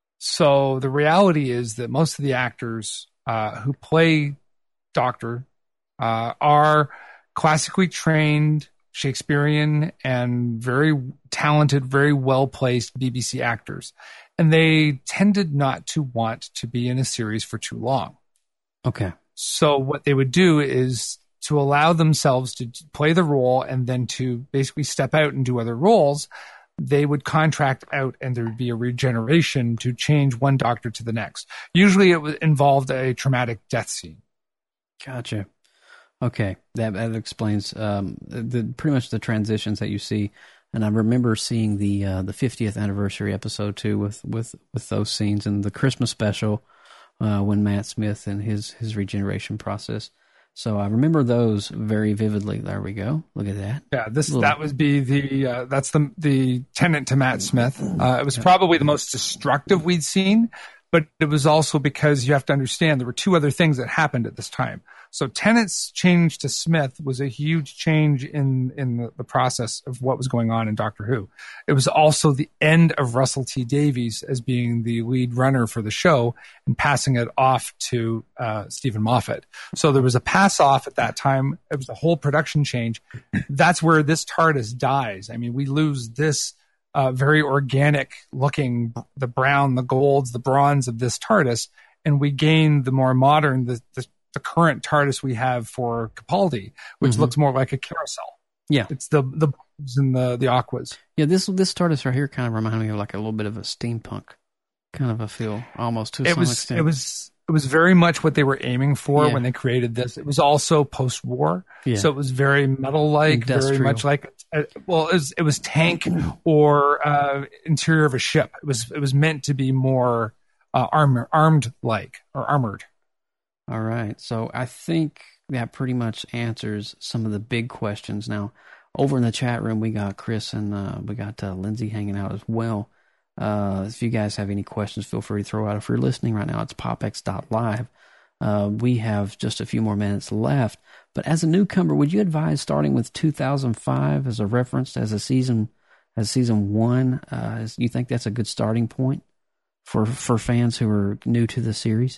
So the reality is that most of the actors uh, who play Doctor uh, are classically trained Shakespearean and very talented, very well-placed B B C actors. And they tended not to want to be in a series for too long. Okay. So what they would do is to allow themselves to play the role and then to basically step out and do other roles, they would contract out and there would be a regeneration to change one doctor to the next. Usually it was involved a traumatic death scene. Gotcha. Okay. That, that explains um, the pretty much the transitions that you see. And I remember seeing the uh, the fiftieth anniversary episode too with, with, with those scenes and the Christmas special uh, when Matt Smith and his, his regeneration process. So I remember those very vividly. There we go. Look at that. Yeah, this Little. that would be the uh, that's the the Tennant to Matt Smith. Uh, it was probably the most destructive we'd seen, but it was also because you have to understand there were two other things that happened at this time. So Tennant's change to Smith was a huge change in in the, the process of what was going on in Doctor Who. It was also the end of Russell T Davies as being the lead runner for the show and passing it off to uh, Stephen Moffat. So there was a pass off at that time. It was a whole production change. That's where this TARDIS dies. I mean, we lose this uh, very organic looking, the brown, the golds, the bronze of this TARDIS, and we gain the more modern, the, the the current TARDIS we have for Capaldi, which mm-hmm. looks more like a carousel. Yeah. It's the the and the the aquas. Yeah, this this TARDIS right here kind of reminded me of like a little bit of a steampunk kind of a feel, almost to it some was, extent. It was it was very much what they were aiming for yeah. when they created this. It was also post-war, yeah. so it was very metal-like, very much like uh, well, it was, it was tank or uh, interior of a ship. It was it was meant to be more uh, armor armed like or armored. All right. So I think that pretty much answers some of the big questions. Now, over in the chat room, we got Chris and uh, we got uh, Lindsay hanging out as well. Uh, if you guys have any questions, feel free to throw out. If you're listening right now, it's popx dot live. Uh, we have just a few more minutes left. But as a newcomer, would you advise starting with two thousand five as a reference, as a season, as season one? Uh, is, you think that's a good starting point for for fans who are new to the series?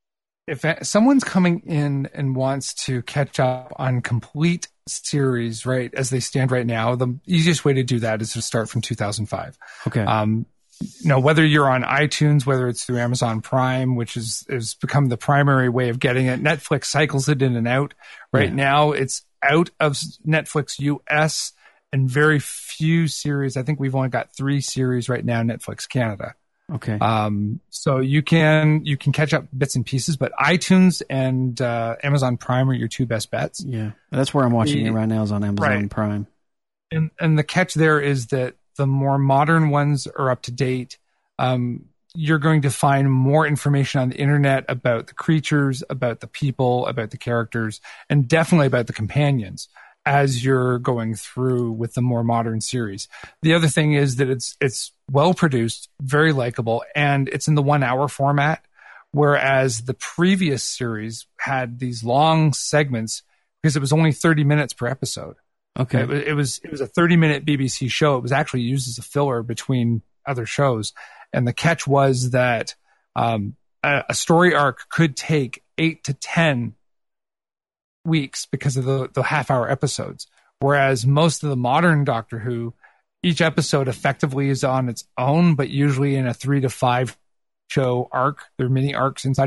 If someone's coming in and wants to catch up on complete series, right, as they stand right now, the easiest way to do that is to start from two thousand five. Okay. Um, you know, whether you're on iTunes, whether it's through Amazon Prime, which is has become the primary way of getting it. Netflix cycles it in and out. Right yeah. now, it's out of Netflix U S and very few series. I think we've only got three series right now, Netflix Canada. Okay. Um, so you can, you can catch up bits and pieces, but iTunes and, uh, Amazon Prime are your two best bets. Yeah. That's where I'm watching the, it right now is on Amazon right. Prime. And, and the catch there is that the more modern ones are up to date. Um, you're going to find more information on the internet about the creatures, about the people, about the characters, and definitely about the companions as you're going through with the more modern series. The other thing is that it's it's well produced, very likable, and it's in the one hour format, whereas the previous series had these long segments because it was only thirty minutes per episode. Okay. It was it was, it was a thirty minute B B C show. It was actually used as a filler between other shows. And the catch was that um, a, a story arc could take eight to ten weeks because of the, the half hour episodes. Whereas most of the modern Doctor Who, each episode effectively is on its own, but usually in a three to five show arc. There are mini arcs inside of that.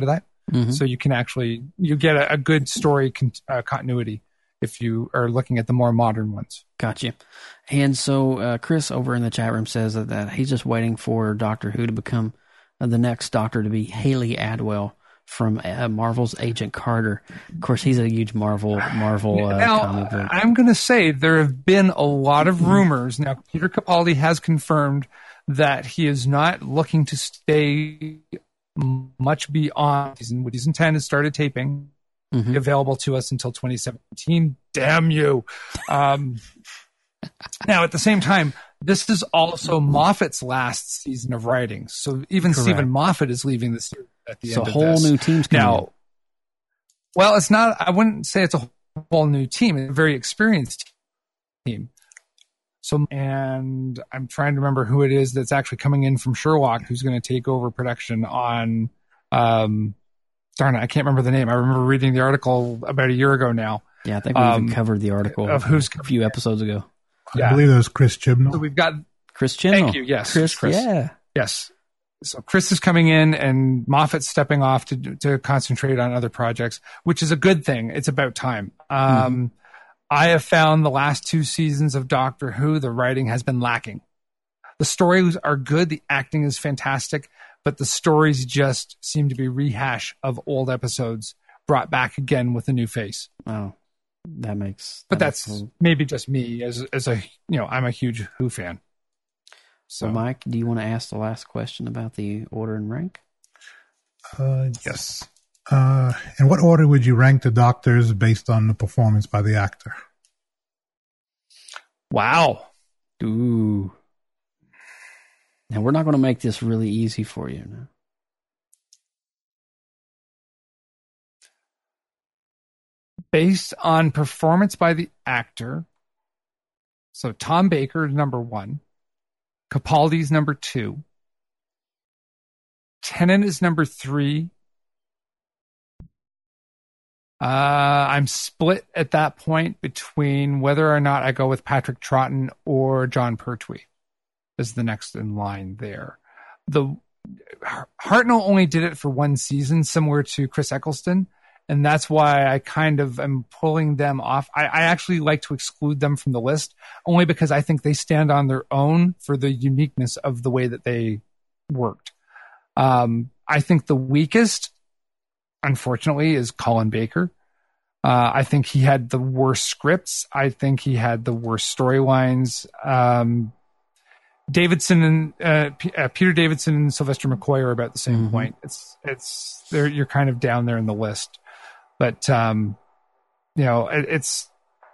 Mm-hmm. So you can actually, you get a, a good story con- uh, continuity if you are looking at the more modern ones. Gotcha. And so uh, Chris over in the chat room says that, that he's just waiting for Doctor Who to become uh, the next Doctor to be Haley Atwell from uh, Marvel's Agent Carter. Of course, he's a huge Marvel Marvel uh, now, comic book. I'm going to say there have been a lot of rumors. Now, Peter Capaldi has confirmed that he is not looking to stay much beyond season. What he's intended is started taping, mm-hmm. available to us until twenty seventeen. Damn you. Um, now, at the same time, this is also Moffat's last season of writing. So even Correct. Stephen Moffat is leaving this year at the so end of this. So a whole new team's coming now, in. Well, it's not, I wouldn't say it's a whole new team. It's a very experienced team. So, and I'm trying to remember who it is that's actually coming in from Sherlock, who's going to take over production on, um, darn it, I can't remember the name. I remember reading the article about a year ago now. Yeah, I think we um, even covered the article of who's a few episodes ago. I yeah. believe it was Chris Chibnall. So we've got Chris Chibnall. Thank you. Yes, Chris. Chris. Yeah. Yes. So Chris is coming in, and Moffat's stepping off to to concentrate on other projects, which is a good thing. It's about time. Um, mm-hmm. I have found the last two seasons of Doctor Who, the writing has been lacking. The stories are good, the acting is fantastic, but the stories just seem to be rehash of old episodes brought back again with a new face. Oh, that makes. That but makes that's cool. maybe just me as as a you know I'm a huge Who fan. So, so Mike, do you want to ask the last question about the order and rank? Uh, yes. Uh, in what order would you rank the Doctors based on the performance by the actor? Wow. Ooh. Now, we're not going to make this really easy for you now. Based on performance by the actor, so Tom Baker is number one. Capaldi's number two. Tennant is number three. Uh, I'm split at that point between whether or not I go with Patrick Troughton or John Pertwee as the next in line there. The Hartnell only did it for one season, similar to Chris Eccleston, and that's why I kind of am pulling them off. I, I actually like to exclude them from the list, only because I think they stand on their own for the uniqueness of the way that they worked. Um, I think the weakest, unfortunately, is Colin Baker. Uh, I think he had the worst scripts. I think he had the worst storylines. Um, Davidson and uh, P- uh, Peter Davidson and Sylvester McCoy are about the same mm-hmm. point. It's it's they're, you're kind of down there in the list, but um, you know it, it's,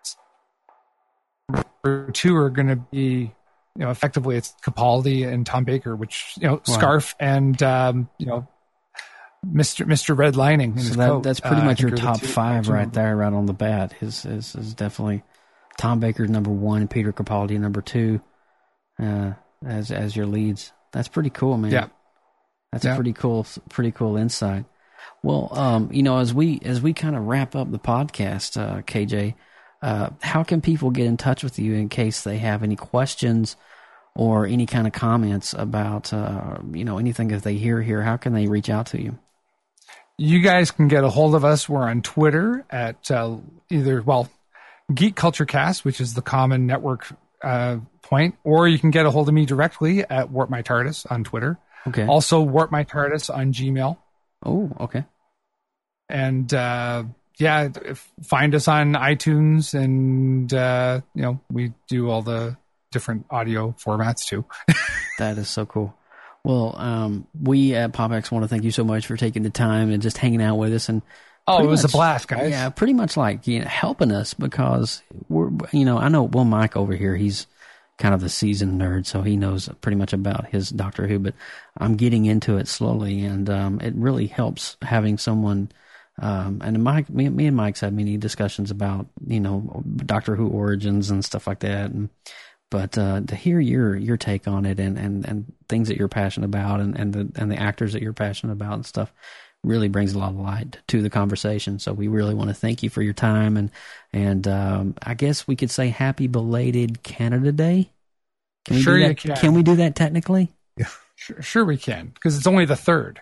it's two are going to be you know effectively it's Capaldi and Tom Baker, which you know wow. Scarf and um, you know. Mister Mister Red Lining. In so his that, coat. that's pretty uh, much your top two, five two right there, right on the bat. Is is is definitely Tom Baker's number one, Peter Capaldi number two, uh, as as your leads. That's pretty cool, man. Yeah, that's yeah. a pretty cool, pretty cool insight. Well, um, you know, as we as we kind of wrap up the podcast, uh, K J, uh, how can people get in touch with you in case they have any questions or any kind of comments about uh, you know anything that they hear here? How can they reach out to you? You guys can get a hold of us. We're on Twitter at uh, either, well, Geek Culture Cast, which is the common network uh, point, or you can get a hold of me directly at Warp My TARDIS on Twitter. Okay. Also, Warp My TARDIS on Gmail. Oh, okay. And uh, yeah, if, find us on iTunes, and uh, you know we do all the different audio formats too. That is so cool. Well, um, we at PopX want to thank you so much for taking the time and just hanging out with us. And oh, it was much, a blast, guys. Yeah, pretty much like you know, helping us because we're, you know, I know, well, Mike over here, he's kind of the seasoned nerd, so he knows pretty much about his Doctor Who, but I'm getting into it slowly, and um, it really helps having someone. Um, and Mike, me, me and Mike's had many discussions about, you know, Doctor Who origins and stuff like that. And, But uh, to hear your your take on it and, and, and things that you're passionate about and, and the and the actors that you're passionate about and stuff really brings a lot of light to the conversation. So we really want to thank you for your time and and um, I guess we could say happy belated Canada Day. Can we sure do that? you can. Can we do that technically? Yeah, sure, sure we can because it's only the third.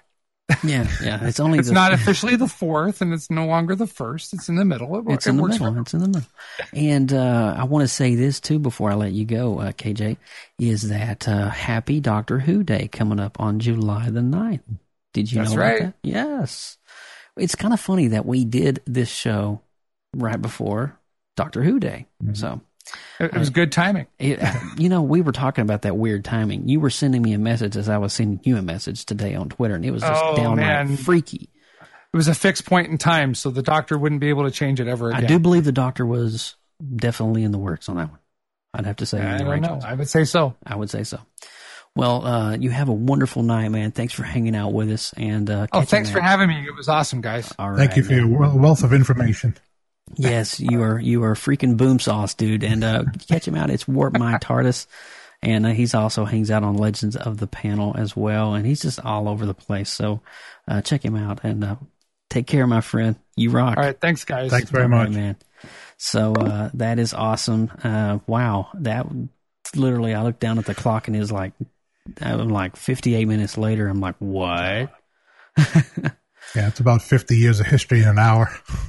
Yeah, yeah. It's only it's the, not officially the fourth, and it's no longer the first. It's in the middle. It, it's it in the works middle. for- It's in the middle. And uh, I want to say this too before I let you go, uh, K J, is that uh, happy Doctor Who Day coming up on July the ninth. Did you That's know right. about that? Yes. It's kind of funny that we did this show right before Doctor Who Day. Mm-hmm. So it, it was good timing. It, you know, we were talking about that weird timing. You were sending me a message as I was sending you a message today on Twitter, and it was just oh, downright man. freaky. It was a fixed point in time, so the Doctor wouldn't be able to change it ever again. I do believe the Doctor was definitely in the works on that one. I'd have to say. I don't right know. choice. I would say so. I would say so. Well, uh, you have a wonderful night, man. Thanks for hanging out with us. And uh, oh, thanks that. for having me. It was awesome, guys. All right, Thank you for man. your wealth of information. Yes, you are you are freaking boom sauce, dude. And uh, catch him out. It's Warp My TARDIS. And uh, he's also hangs out on Legends of the Panel as well. And he's just all over the place. So uh, check him out. And uh, take care, my friend. You rock. All right. Thanks, guys. Thanks very all much. right, man. So uh, that is awesome. Uh, wow. That literally, I looked down at the clock and it was like, I'm like fifty-eight minutes later. I'm like, what? Yeah, it's about fifty years of history in an hour.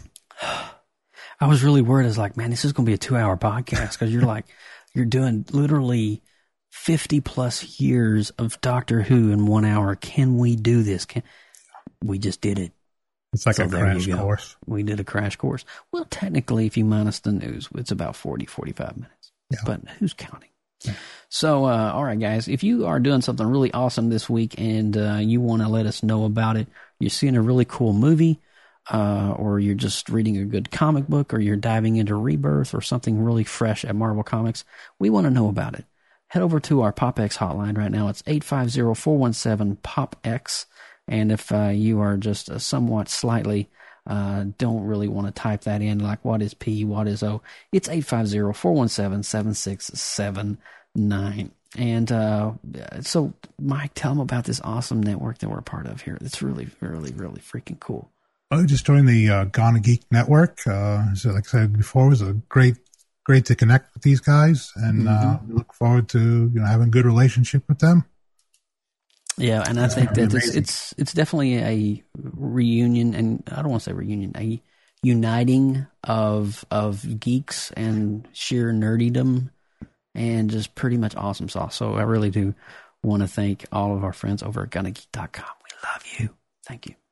I was really worried. I was like, man, this is going to be a two hour podcast because you're like, you're doing literally fifty plus years of Doctor Who in one hour. Can we do this? Can we just did it? It's like So a there crash you go. course. We did a crash course. Well, technically, if you minus the news, it's about forty, forty-five minutes. Yeah. But who's counting? Yeah. So, uh, all right, guys, if you are doing something really awesome this week and uh, you want to let us know about it, you're seeing a really cool movie, uh, or you're just reading a good comic book, or you're diving into Rebirth or something really fresh at Marvel Comics, we want to know about it. Head over to our PopX hotline right now. It's eight five zero, four one seven, P O P X. And if uh, you are just uh, somewhat slightly uh, don't really want to type that in, like what is P, what is O, it's eight five zero, four one seven, seven six seven nine. And uh, so, Mike, tell them about this awesome network that we're a part of here. It's really, really, really freaking cool. I just joined the uh, Gonna Geek Network. Uh, so like I said before, it was a great, great to connect with these guys, and mm-hmm. uh, look forward to you know having a good relationship with them. Yeah, and I think that it's, it's it's definitely a reunion, and I don't want to say reunion, a uniting of of geeks and sheer nerdydom, and just pretty much awesome sauce. So I really do want to thank all of our friends over at Gonna Geek dot com. We love you. Thank you.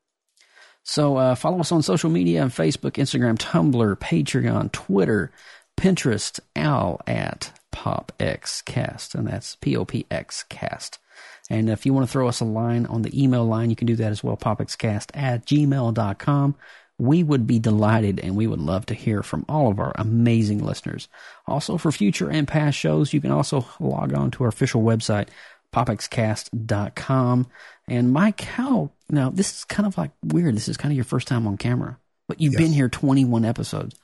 So uh, follow us on social media on Facebook, Instagram, Tumblr, Patreon, Twitter, Pinterest, all at PopXCast, and that's P O P X Cast. And if you want to throw us a line on the email line, you can do that as well, popxcast at gmail dot com. We would be delighted, and we would love to hear from all of our amazing listeners. Also, for future and past shows, you can also log on to our official website, popxcast dot com. And Mike, how, now this is kind of like weird. This is kind of your first time on camera, but you've yes. been here twenty-one episodes.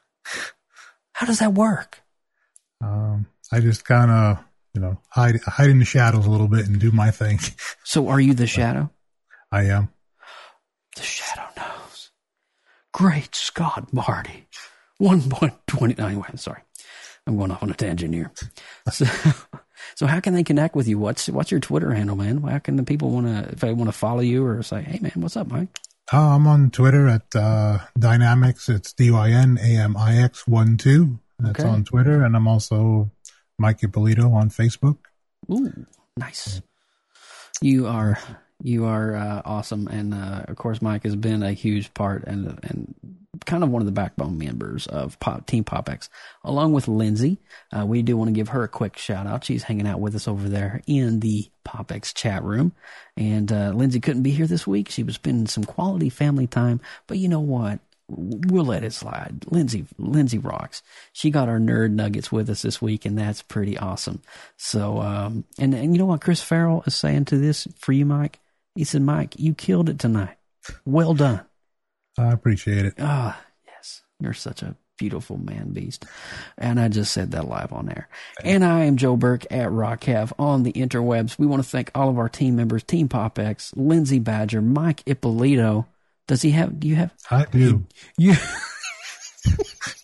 How does that work? Um, I just kind of, you know, hide hide in the shadows a little bit and do my thing. So are you the shadow? I am. The shadow knows. Great Scott, Marty. one point two zero. Anyway, sorry. I'm going off on a tangent here. So, so how can they connect with you? What's what's your Twitter handle, man? How can the people want to, if they want to follow you or say, hey, man, what's up, Mike? Uh, I'm on Twitter at uh, Dynamics. It's D Y N A M I X one two. That's okay. On Twitter. And I'm also Mike Ippolito on Facebook. Ooh, nice. You are you are uh, awesome, and uh, of course, Mike has been a huge part and and kind of one of the backbone members of Pop, Team PopX, along with Lindsay. Uh, we do want to give her a quick shout out. She's hanging out with us over there in the PopX chat room, and uh, Lindsay couldn't be here this week. She was spending some quality family time, but you know what? We'll let it slide. Lindsay, Lindsay rocks. She got our nerd nuggets with us this week, and that's pretty awesome. So, um, and, and you know what Chris Farrell is saying to this for you, Mike? He said, Mike, you killed it tonight. Well done. I appreciate it. Ah, yes. You're such a beautiful man beast. And I just said that live on air. And I am Joe Burke at RockHav on the interwebs. We want to thank all of our team members, Team PopX, Lindsay Badger, Mike Ippolito. Does he have, do you have? I do. You,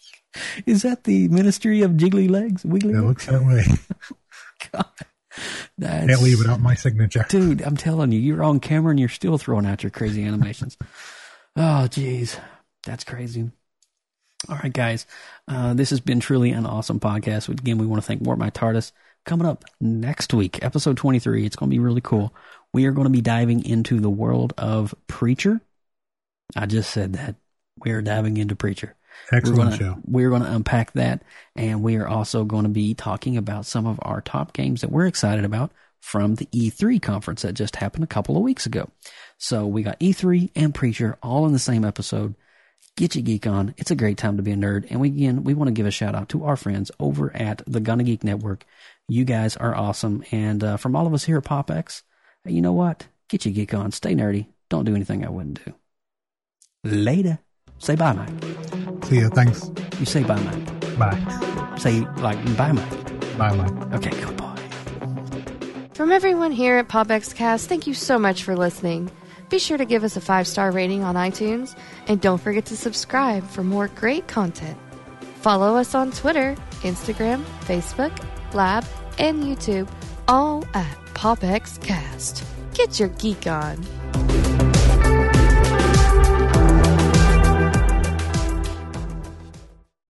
is that the Ministry of Jiggly Legs? Wiggly It legs? looks that way. God. That's, Can't leave without my signature. Dude, I'm telling you, you're on camera and you're still throwing out your crazy animations. Oh, geez. That's crazy. All right, guys. Uh, this has been truly an awesome podcast. Again, we want to thank Warp My TARDIS. Coming up next week, episode twenty-three, it's going to be really cool. We are going to be diving into the world of Preacher. I just said that. We are diving into Preacher. Excellent we're gonna, show. We're going to unpack that, and we are also going to be talking about some of our top games that we're excited about from the E three conference that just happened a couple of weeks ago. So we got E three and Preacher all in the same episode. Get your geek on. It's a great time to be a nerd. And we, again, we want to give a shout out to our friends over at the Gonna Geek Network. You guys are awesome. And uh, from all of us here at PopX, you know what? Get your geek on. Stay nerdy. Don't do anything I wouldn't do. Later. Say bye, Mike. See ya. Thanks. You say bye, Mike. Bye. Say, like, bye, Mike. Bye, Mike. Okay, good boy. From everyone here at PopXcast, thank you so much for listening. Be sure to give us a five-star rating on iTunes, and don't forget to subscribe for more great content. Follow us on Twitter, Instagram, Facebook, Lab, and YouTube, all at PopXcast. Get your geek on.